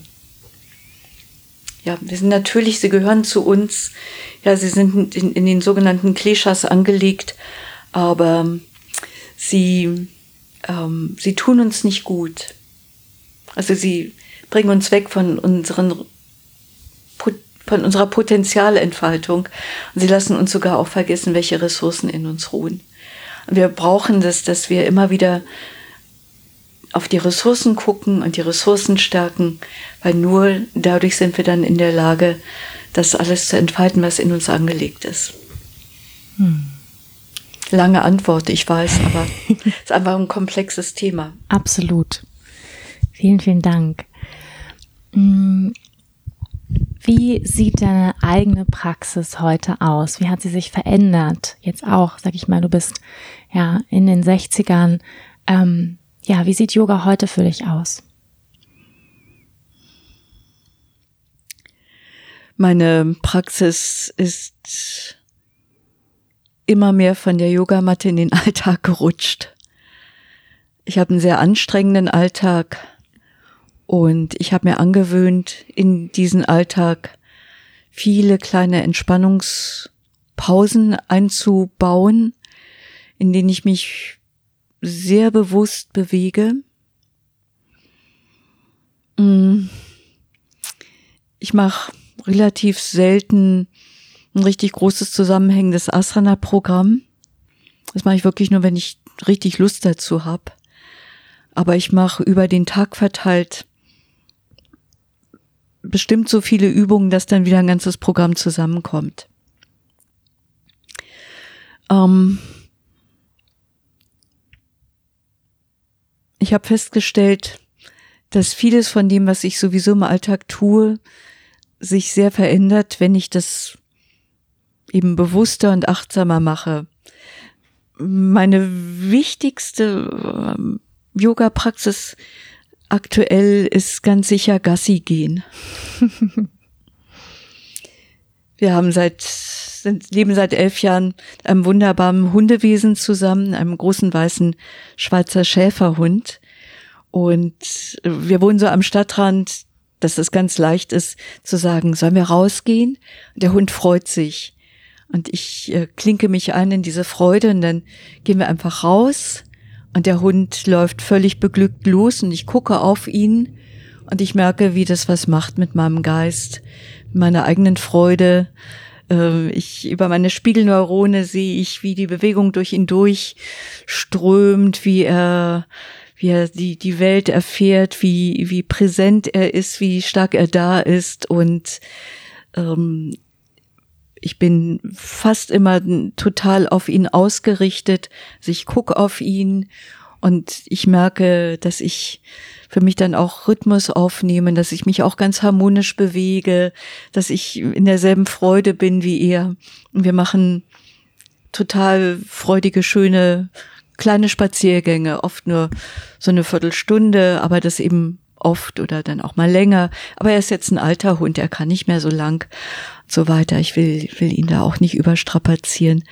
Ja, wir sind natürlich, sie gehören zu uns, ja, sie sind in, in den sogenannten Kleshas angelegt, aber sie, ähm, sie tun uns nicht gut. Also sie bringen uns weg von unseren, von unserer Potenzialentfaltung und sie lassen uns sogar auch vergessen, welche Ressourcen in uns ruhen. Und wir brauchen das, dass wir immer wieder auf die Ressourcen gucken und die Ressourcen stärken, weil nur dadurch sind wir dann in der Lage, das alles zu entfalten, was in uns angelegt ist. Hm. Lange Antwort, ich weiß, aber es ist einfach ein komplexes Thema. Absolut. Vielen, vielen Dank. Wie sieht deine eigene Praxis heute aus? Wie hat sie sich verändert? Jetzt auch, sag ich mal, du bist ja in den sechzigern. Ähm, ja, wie sieht Yoga heute für dich aus? Meine Praxis ist immer mehr von der Yogamatte in den Alltag gerutscht. Ich habe einen sehr anstrengenden Alltag und ich habe mir angewöhnt, in diesen Alltag viele kleine Entspannungspausen einzubauen, in denen ich mich sehr bewusst bewege. Ich mache relativ selten ein richtig großes zusammenhängendes Asana-Programm. Das mache ich wirklich nur, wenn ich richtig Lust dazu habe. Aber ich mache über den Tag verteilt bestimmt so viele Übungen, dass dann wieder ein ganzes Programm zusammenkommt. Ähm ich habe festgestellt, dass vieles von dem, was ich sowieso im Alltag tue, sich sehr verändert, wenn ich das eben bewusster und achtsamer mache. Meine wichtigste ähm, Yoga-Praxis aktuell ist ganz sicher Gassi gehen. Wir haben seit, sind, leben seit elf Jahren mit einem wunderbaren Hundewesen zusammen, einem großen weißen Schweizer Schäferhund. Und wir wohnen so am Stadtrand, dass es ganz leicht ist zu sagen, sollen wir rausgehen? Und der Hund freut sich. Und ich äh, klinke mich ein in diese Freude und dann gehen wir einfach raus und der Hund läuft völlig beglückt los und ich gucke auf ihn und ich merke, wie das was macht mit meinem Geist, meiner eigenen Freude. Äh, ich über meine Spiegelneurone sehe ich, wie die Bewegung durch ihn durchströmt, wie er wie er die die Welt erfährt, wie wie präsent er ist, wie stark er da ist und ähm, ich bin fast immer total auf ihn ausgerichtet. Also ich gucke auf ihn und ich merke, dass ich für mich dann auch Rhythmus aufnehme, dass ich mich auch ganz harmonisch bewege, dass ich in derselben Freude bin wie er. Und wir machen total freudige, schöne, kleine Spaziergänge, oft nur so eine Viertelstunde, aber das eben oft oder dann auch mal länger. Aber er ist jetzt ein alter Hund, er kann nicht mehr so lang und so weiter. Ich will, will ihn da auch nicht überstrapazieren.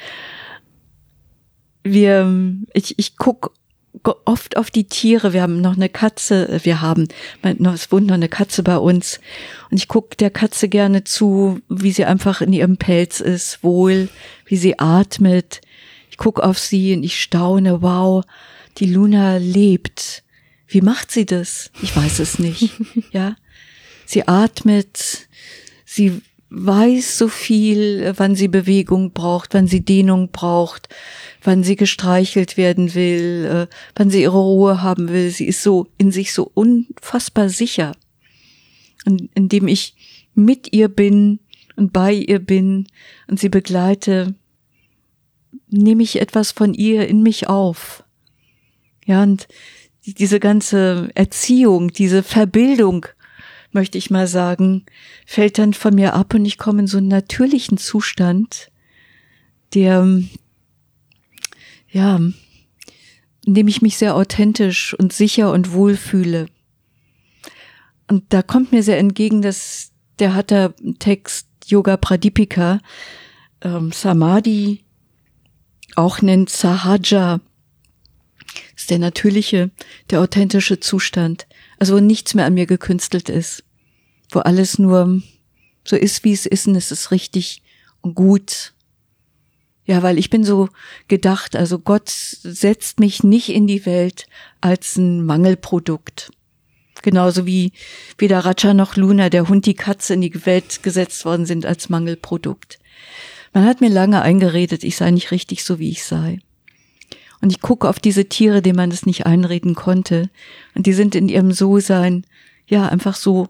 Wir, ich, ich guck oft auf die Tiere. Wir haben noch eine Katze, wir haben, es wohnt noch eine Katze bei uns und ich gucke der Katze gerne zu, wie sie einfach in ihrem Pelz ist, wohl, wie sie atmet. Ich gucke auf sie und ich staune, wow, die Luna lebt. Wie macht sie das? Ich weiß es nicht. Ja, sie atmet, sie weiß so viel, wann sie Bewegung braucht, wann sie Dehnung braucht, wann sie gestreichelt werden will, äh, wann sie ihre Ruhe haben will. Sie ist so in sich so unfassbar sicher. Und indem ich mit ihr bin und bei ihr bin und sie begleite, nehme ich etwas von ihr in mich auf. Ja, und diese ganze Erziehung, diese Verbildung, möchte ich mal sagen, fällt dann von mir ab und ich komme in so einen natürlichen Zustand, der, ja, in dem ich mich sehr authentisch und sicher und wohl fühle. Und da kommt mir sehr entgegen, dass der Hatha-Text Yoga Pradipika ähm, Samadhi auch nennt Sahaja. Das ist der natürliche, der authentische Zustand. Also wo nichts mehr an mir gekünstelt ist. Wo alles nur so ist, wie es ist und es ist richtig und gut. Ja, weil ich bin so gedacht, also Gott setzt mich nicht in die Welt als ein Mangelprodukt. Genauso wie weder Raja noch Luna, der Hund, die Katze in die Welt gesetzt worden sind als Mangelprodukt. Man hat mir lange eingeredet, ich sei nicht richtig so, wie ich sei. Und ich gucke auf diese Tiere, denen man das nicht einreden konnte. Und die sind in ihrem So-Sein, ja, einfach so,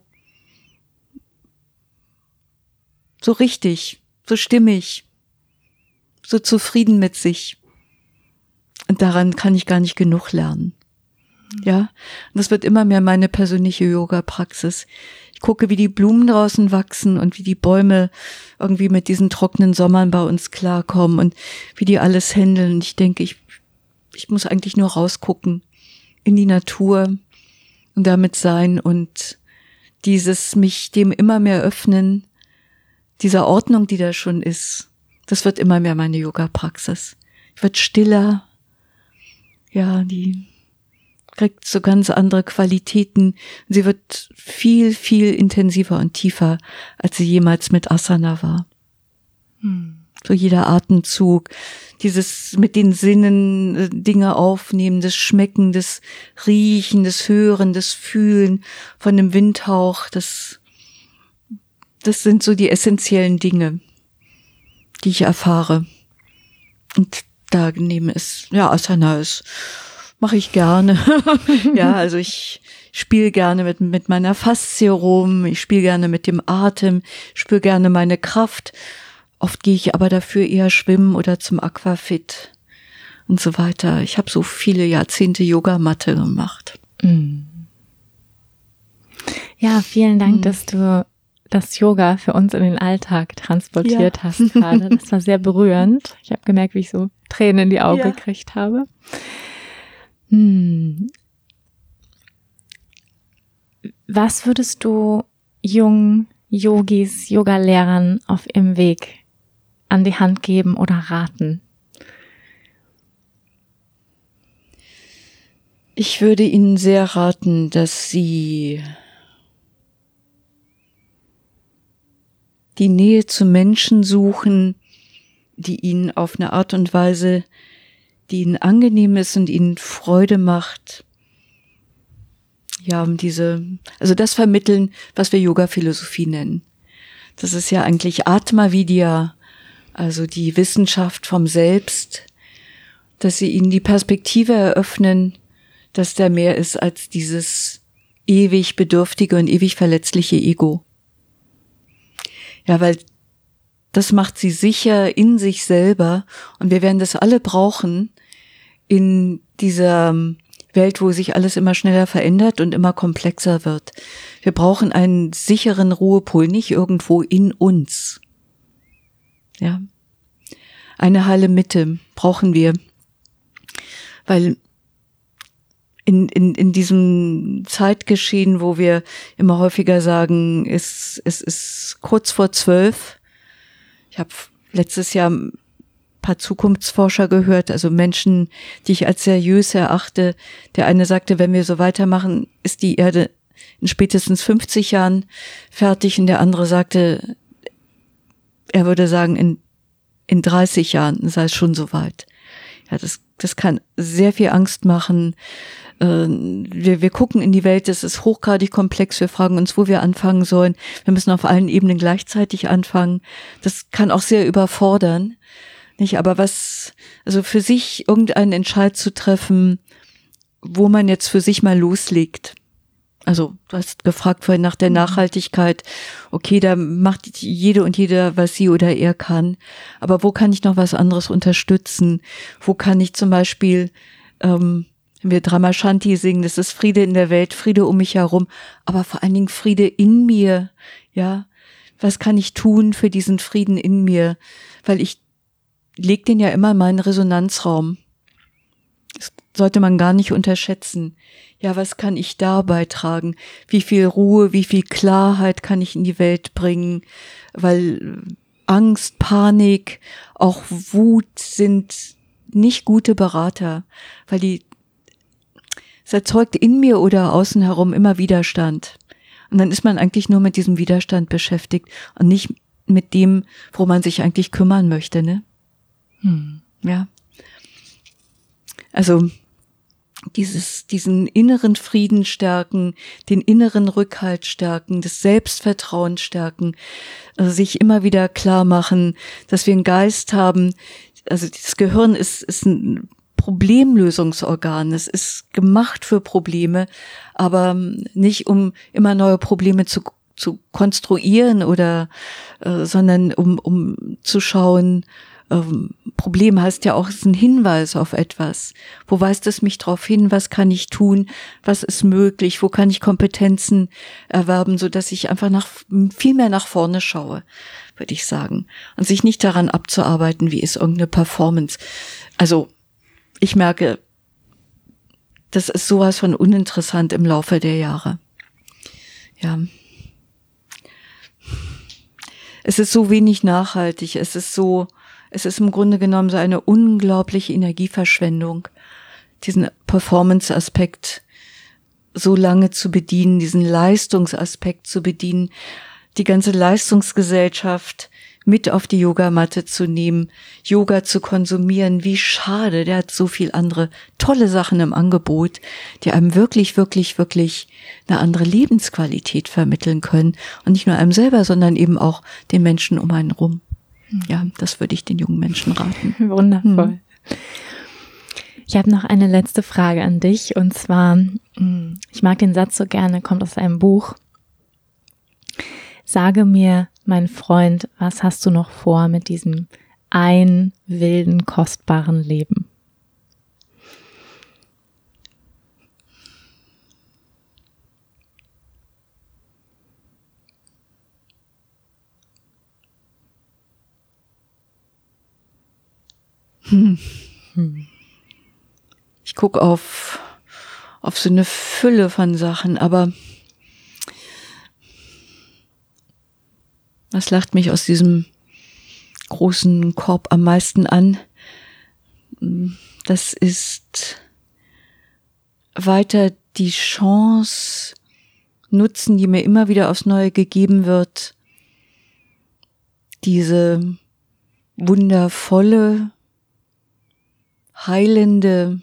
so richtig, so stimmig, so zufrieden mit sich. Und daran kann ich gar nicht genug lernen. Ja, und das wird immer mehr meine persönliche Yoga-Praxis. Ich gucke, wie die Blumen draußen wachsen und wie die Bäume irgendwie mit diesen trockenen Sommern bei uns klarkommen und wie die alles handeln. Und ich denke, ich Ich muss eigentlich nur rausgucken in die Natur und damit sein und dieses mich dem immer mehr öffnen, dieser Ordnung, die da schon ist, das wird immer mehr meine Yoga-Praxis. Ich werde stiller, ja, die kriegt so ganz andere Qualitäten. Sie wird viel, viel intensiver und tiefer, als sie jemals mit Asana war. Hm. So jeder Atemzug, dieses mit den Sinnen äh, Dinge aufnehmen, das Schmecken, das Riechen, das Hören, das Fühlen von dem Windhauch, das, das sind so die essentiellen Dinge, die ich erfahre. Und da nehme es, ja, Asana ist, mache ich gerne. Ja, also ich spiele gerne mit, mit meiner Faszie rum, ich spiele gerne mit dem Atem, spüre gerne meine Kraft. Oft gehe ich aber dafür eher schwimmen oder zum Aquafit und so weiter. Ich habe so viele Jahrzehnte Yogamatte gemacht. Ja, vielen Dank, Mhm. dass du das Yoga für uns in den Alltag transportiert Ja. hast gerade. Das war sehr berührend. Ich habe gemerkt, wie ich so Tränen in die Augen Ja. gekriegt habe. Hm. Was würdest du jungen Yogis, Yoga-Lehrern auf ihrem Weg an die Hand geben oder raten? Ich würde Ihnen sehr raten, dass Sie die Nähe zu Menschen suchen, die Ihnen auf eine Art und Weise, die Ihnen angenehm ist und Ihnen Freude macht. Ja, um diese, also das vermitteln, was wir Yoga-Philosophie nennen. Das ist ja eigentlich Atma Vidya, also die Wissenschaft vom Selbst, dass Sie Ihnen die Perspektive eröffnen, dass da mehr ist als dieses ewig bedürftige und ewig verletzliche Ego. Ja, weil das macht Sie sicher in sich selber und wir werden das alle brauchen in dieser Welt, wo sich alles immer schneller verändert und immer komplexer wird. Wir brauchen einen sicheren Ruhepol, nicht irgendwo in uns. Ja. Eine heile Mitte brauchen wir, weil In, in, in diesem Zeitgeschehen, wo wir immer häufiger sagen, es, es ist kurz vor zwölf. Ich habe letztes Jahr ein paar Zukunftsforscher gehört, also Menschen, die ich als seriös erachte. Der eine sagte, wenn wir so weitermachen, ist die Erde in spätestens fünfzig Jahren fertig. Und der andere sagte, er würde sagen, in, in dreißig Jahren sei es schon soweit. Ja, das, das kann sehr viel Angst machen. Wir, wir gucken in die Welt, es ist hochgradig komplex, wir fragen uns, wo wir anfangen sollen. Wir müssen auf allen Ebenen gleichzeitig anfangen. Das kann auch sehr überfordern, nicht? Aber was, also für sich irgendeinen Entscheid zu treffen, wo man jetzt für sich mal loslegt. Also du hast gefragt vorhin nach der Nachhaltigkeit. Okay, da macht jede und jeder, was sie oder er kann. Aber wo kann ich noch was anderes unterstützen? Wo kann ich zum Beispiel, ähm, wenn wir Drama Shanti singen, das ist Friede in der Welt, Friede um mich herum, aber vor allen Dingen Friede in mir, ja. Was kann ich tun für diesen Frieden in mir? Weil ich leg den ja immer in meinen Resonanzraum. Das sollte man gar nicht unterschätzen. Ja, was kann ich da beitragen? Wie viel Ruhe, wie viel Klarheit kann ich in die Welt bringen? Weil Angst, Panik, auch Wut sind nicht gute Berater, weil die es erzeugt in mir oder außen herum immer Widerstand. Und dann ist man eigentlich nur mit diesem Widerstand beschäftigt und nicht mit dem, worum man sich eigentlich kümmern möchte, ne? Hm. Ja. Also, dieses, diesen inneren Frieden stärken, den inneren Rückhalt stärken, das Selbstvertrauen stärken, also sich immer wieder klar machen, dass wir einen Geist haben. Also, das Gehirn ist, ist ein Problemlösungsorgan. Es ist gemacht für Probleme, aber nicht um immer neue Probleme zu zu konstruieren oder, äh, sondern um um zu schauen. Ähm, Problem heißt ja auch, es ist ein Hinweis auf etwas. Wo weist es mich drauf hin? Was kann ich tun? Was ist möglich? Wo kann ich Kompetenzen erwerben, so dass ich einfach nach viel mehr nach vorne schaue, würde ich sagen, und sich nicht daran abzuarbeiten, wie ist irgendeine Performance. Also ich merke, das ist sowas von uninteressant im Laufe der Jahre. Ja. Es ist so wenig nachhaltig. Es ist so, es ist im Grunde genommen so eine unglaubliche Energieverschwendung, diesen Performance-Aspekt so lange zu bedienen, diesen Leistungsaspekt zu bedienen, die ganze Leistungsgesellschaft mit auf die Yogamatte zu nehmen, Yoga zu konsumieren. Wie schade, der hat so viel andere tolle Sachen im Angebot, die einem wirklich, wirklich, wirklich eine andere Lebensqualität vermitteln können. Und nicht nur einem selber, sondern eben auch den Menschen um einen rum. Ja, das würde ich den jungen Menschen raten. Wundervoll. Hm. Ich habe noch eine letzte Frage an dich, und zwar, ich mag den Satz so gerne, kommt aus einem Buch. Sage mir, mein Freund, was hast du noch vor mit diesem ein wilden, kostbaren Leben? Hm. Hm. Ich gucke auf, auf so eine Fülle von Sachen, aber was lacht mich aus diesem großen Korb am meisten an? Das ist weiter die Chance nutzen, die mir immer wieder aufs Neue gegeben wird, diese wundervolle, heilende,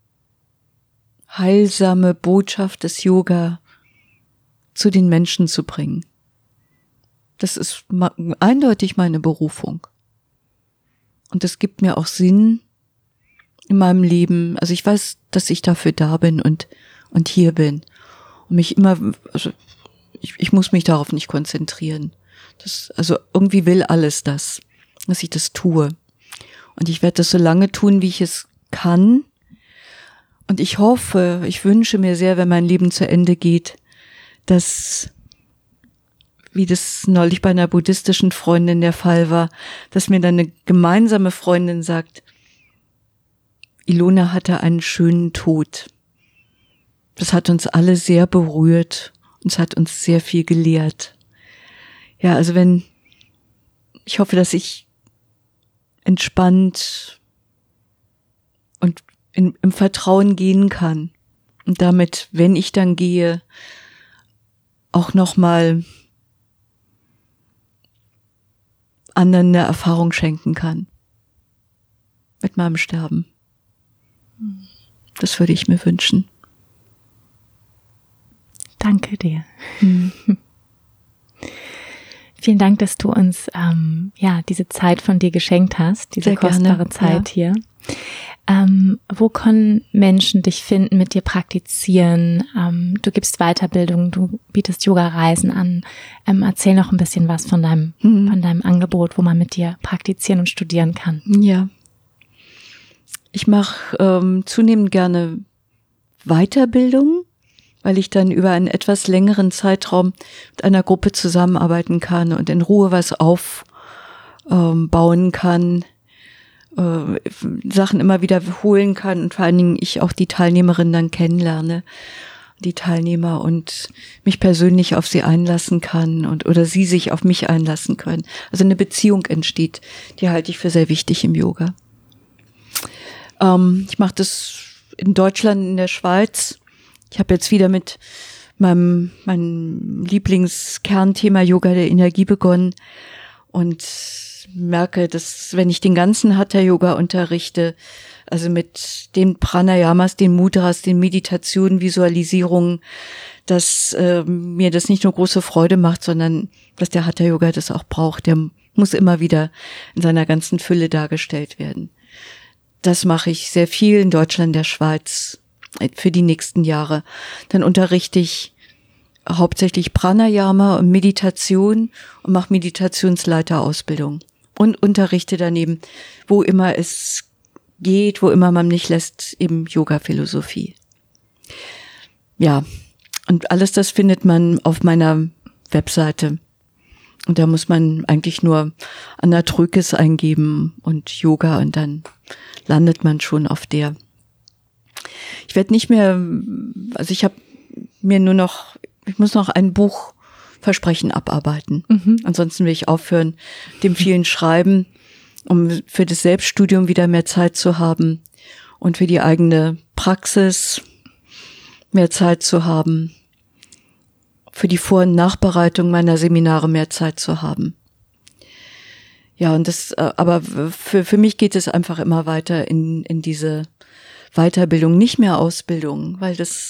heilsame Botschaft des Yoga zu den Menschen zu bringen. Das ist eindeutig meine Berufung. Und es gibt mir auch Sinn in meinem Leben. Also ich weiß, dass ich dafür da bin und, und hier bin. Und mich immer, also ich, ich muss mich darauf nicht konzentrieren. Das, also irgendwie will alles das, dass ich das tue. Und ich werde das so lange tun, wie ich es kann. Und ich hoffe, ich wünsche mir sehr, wenn mein Leben zu Ende geht, dass, wie das neulich bei einer buddhistischen Freundin der Fall war, dass mir dann eine gemeinsame Freundin sagt, Ilona hatte einen schönen Tod. Das hat uns alle sehr berührt und es hat uns sehr viel gelehrt. Ja, also wenn, ich hoffe, dass ich entspannt und in, im Vertrauen gehen kann und damit, wenn ich dann gehe, auch nochmal anderen eine Erfahrung schenken kann. Mit meinem Sterben. Das würde ich mir wünschen. Danke dir. Mhm. Vielen Dank, dass du uns ähm, ja diese Zeit von dir geschenkt hast, diese Sehr kostbare gerne, Zeit ja. hier. Ähm, wo können Menschen dich finden, mit dir praktizieren? Ähm, du gibst Weiterbildung, du bietest Yoga-Reisen an. Ähm, erzähl noch ein bisschen was von deinem, mhm. von deinem Angebot, wo man mit dir praktizieren und studieren kann. Ja. Ich mache ähm, zunehmend gerne Weiterbildung, weil ich dann über einen etwas längeren Zeitraum mit einer Gruppe zusammenarbeiten kann und in Ruhe was aufbauen ähm, kann, äh, Sachen immer wiederholen kann und vor allen Dingen ich auch die Teilnehmerinnen dann kennenlerne, die Teilnehmer und mich persönlich auf sie einlassen kann und oder sie sich auf mich einlassen können. Also eine Beziehung entsteht, die halte ich für sehr wichtig im Yoga. Ähm, ich mache das in Deutschland, in der Schweiz. Ich habe jetzt wieder mit meinem, meinem Lieblingskernthema Yoga der Energie begonnen und merke, dass wenn ich den ganzen Hatha-Yoga unterrichte, also mit den Pranayamas, den Mudras, den Meditationen, Visualisierungen, dass äh, mir das nicht nur große Freude macht, sondern dass der Hatha-Yoga das auch braucht. Der muss immer wieder in seiner ganzen Fülle dargestellt werden. Das mache ich sehr viel in Deutschland, der Schweiz für die nächsten Jahre. Dann unterrichte ich hauptsächlich Pranayama und Meditation und mache Meditationsleiterausbildung und unterrichte daneben, wo immer es geht, wo immer man mich lässt, eben Yoga-Philosophie. Ja, und alles das findet man auf meiner Webseite. Und da muss man eigentlich nur Anna Trökes eingeben und Yoga und dann landet man schon auf der. Ich werde nicht mehr, also ich habe mir nur noch, ich muss noch ein Buchversprechen abarbeiten. Mhm. Ansonsten will ich aufhören, dem vielen Schreiben, um für das Selbststudium wieder mehr Zeit zu haben und für die eigene Praxis mehr Zeit zu haben, für die Vor- und Nachbereitung meiner Seminare mehr Zeit zu haben. Ja, und das, aber für, für mich geht es einfach immer weiter in, in diese Weiterbildung, nicht mehr Ausbildung, weil das,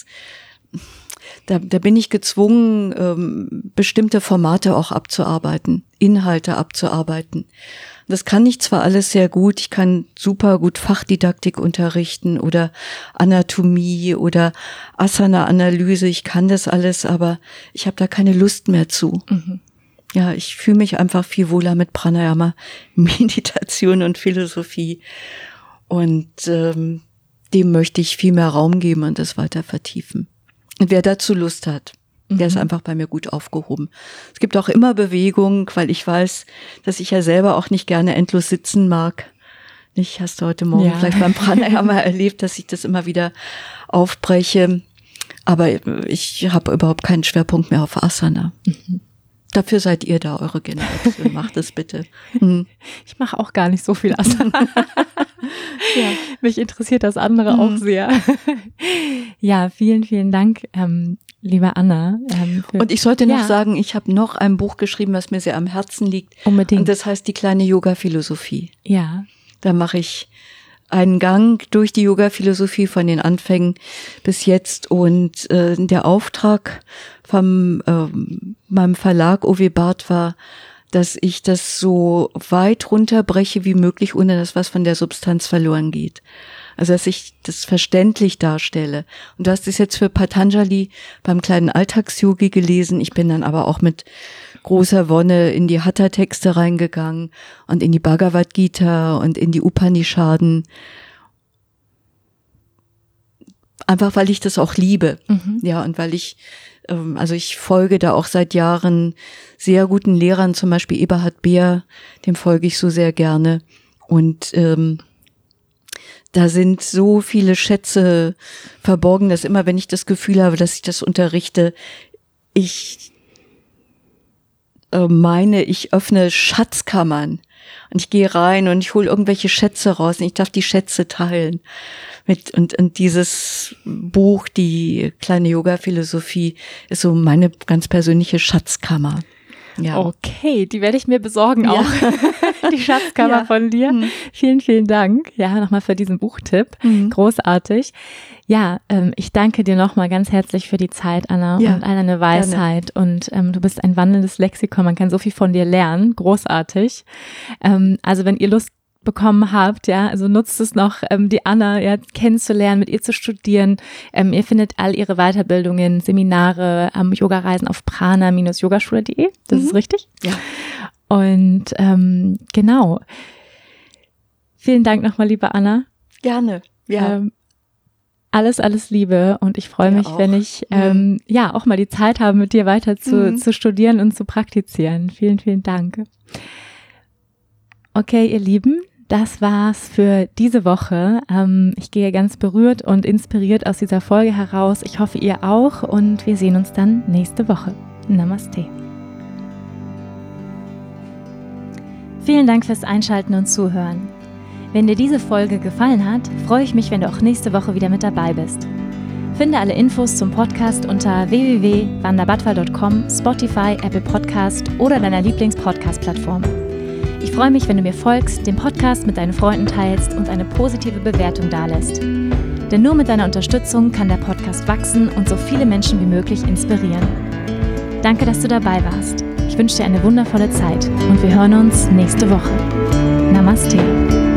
da, da bin ich gezwungen, ähm, bestimmte Formate auch abzuarbeiten, Inhalte abzuarbeiten. Das kann ich zwar alles sehr gut, ich kann super gut Fachdidaktik unterrichten oder Anatomie oder Asana-Analyse, ich kann das alles, aber ich habe da keine Lust mehr zu. Mhm. Ja, ich fühle mich einfach viel wohler mit Pranayama, Meditation und Philosophie und ähm, dem möchte ich viel mehr Raum geben und das weiter vertiefen. Und wer dazu Lust hat, der ist einfach bei mir gut aufgehoben. Es gibt auch immer Bewegung, weil ich weiß, dass ich ja selber auch nicht gerne endlos sitzen mag. Nicht, hast du heute Morgen ja. vielleicht beim Pranayama erlebt, dass ich das immer wieder aufbreche. Aber ich habe überhaupt keinen Schwerpunkt mehr auf Asana. Mhm. Dafür seid ihr da, eure Generation. Macht es bitte. Hm. Ich mache auch gar nicht so viel Asana. Ja. Mich interessiert das andere hm. auch sehr. Ja, vielen, vielen Dank, ähm, liebe Anna. Ähm, für, und ich sollte noch ja. sagen, ich habe noch ein Buch geschrieben, was mir sehr am Herzen liegt. Unbedingt. Und das heißt die kleine Yoga-Philosophie. Ja. Da mache ich einen Gang durch die Yoga-Philosophie von den Anfängen bis jetzt. Und äh, der Auftrag von äh, meinem Verlag O W Barth war, dass ich das so weit runterbreche wie möglich, ohne dass was von der Substanz verloren geht. Also dass ich das verständlich darstelle. Und du hast es jetzt für Patanjali beim kleinen Alltagsyogi gelesen. Ich bin dann aber auch mit großer Wonne in die Hatha-Texte reingegangen und in die Bhagavad Gita und in die Upanishaden. Einfach weil ich das auch liebe. Mhm. Ja, und weil ich, ähm, also ich folge da auch seit Jahren sehr guten Lehrern, zum Beispiel Eberhard Beer, dem folge ich so sehr gerne. Und ähm, da sind so viele Schätze verborgen, dass immer, wenn ich das Gefühl habe, dass ich das unterrichte, ich äh, meine, ich öffne Schatzkammern und ich gehe rein und ich hole irgendwelche Schätze raus und ich darf die Schätze teilen. Mit, und, und dieses Buch, die kleine Yoga-Philosophie, ist so meine ganz persönliche Schatzkammer. Ja. Okay, die werde ich mir besorgen ja. auch. Die Schatzkammer ja. von dir. Mhm. Vielen, vielen Dank. Ja, nochmal für diesen Buchtipp. Mhm. Großartig. Ja, ähm, ich danke dir nochmal ganz herzlich für die Zeit, Anna, ja. und all deine Weisheit. Gerne. Und ähm, du bist ein wandelndes Lexikon. Man kann so viel von dir lernen. Großartig. Ähm, also wenn ihr Lust bekommen habt, ja, also nutzt es noch, ähm, die Anna ja, kennenzulernen, mit ihr zu studieren. Ähm, ihr findet all ihre Weiterbildungen, Seminare, ähm, Yoga-Reisen auf prana Bindestrich yogaschule Punkt de. Das mhm. ist richtig? Ja. Und ähm, genau. Vielen Dank nochmal, liebe Anna. Gerne, ja. Ähm, alles, alles Liebe und ich freue ja, mich, auch. wenn ich mhm. ähm, ja auch mal die Zeit habe, mit dir weiter zu, mhm. zu studieren und zu praktizieren. Vielen, vielen Dank. Okay, ihr Lieben, das war's für diese Woche. Ähm, ich gehe ganz berührt und inspiriert aus dieser Folge heraus. Ich hoffe, ihr auch und wir sehen uns dann nächste Woche. Namaste. Vielen Dank fürs Einschalten und Zuhören. Wenn dir diese Folge gefallen hat, freue ich mich, wenn du auch nächste Woche wieder mit dabei bist. Finde alle Infos zum Podcast unter w w w punkt wanda badwal punkt com, Spotify, Apple Podcast oder deiner Lieblings-Podcast-Plattform. Ich freue mich, wenn du mir folgst, den Podcast mit deinen Freunden teilst und eine positive Bewertung dalässt. Denn nur mit deiner Unterstützung kann der Podcast wachsen und so viele Menschen wie möglich inspirieren. Danke, dass du dabei warst. Ich wünsche dir eine wundervolle Zeit und wir hören uns nächste Woche. Namaste.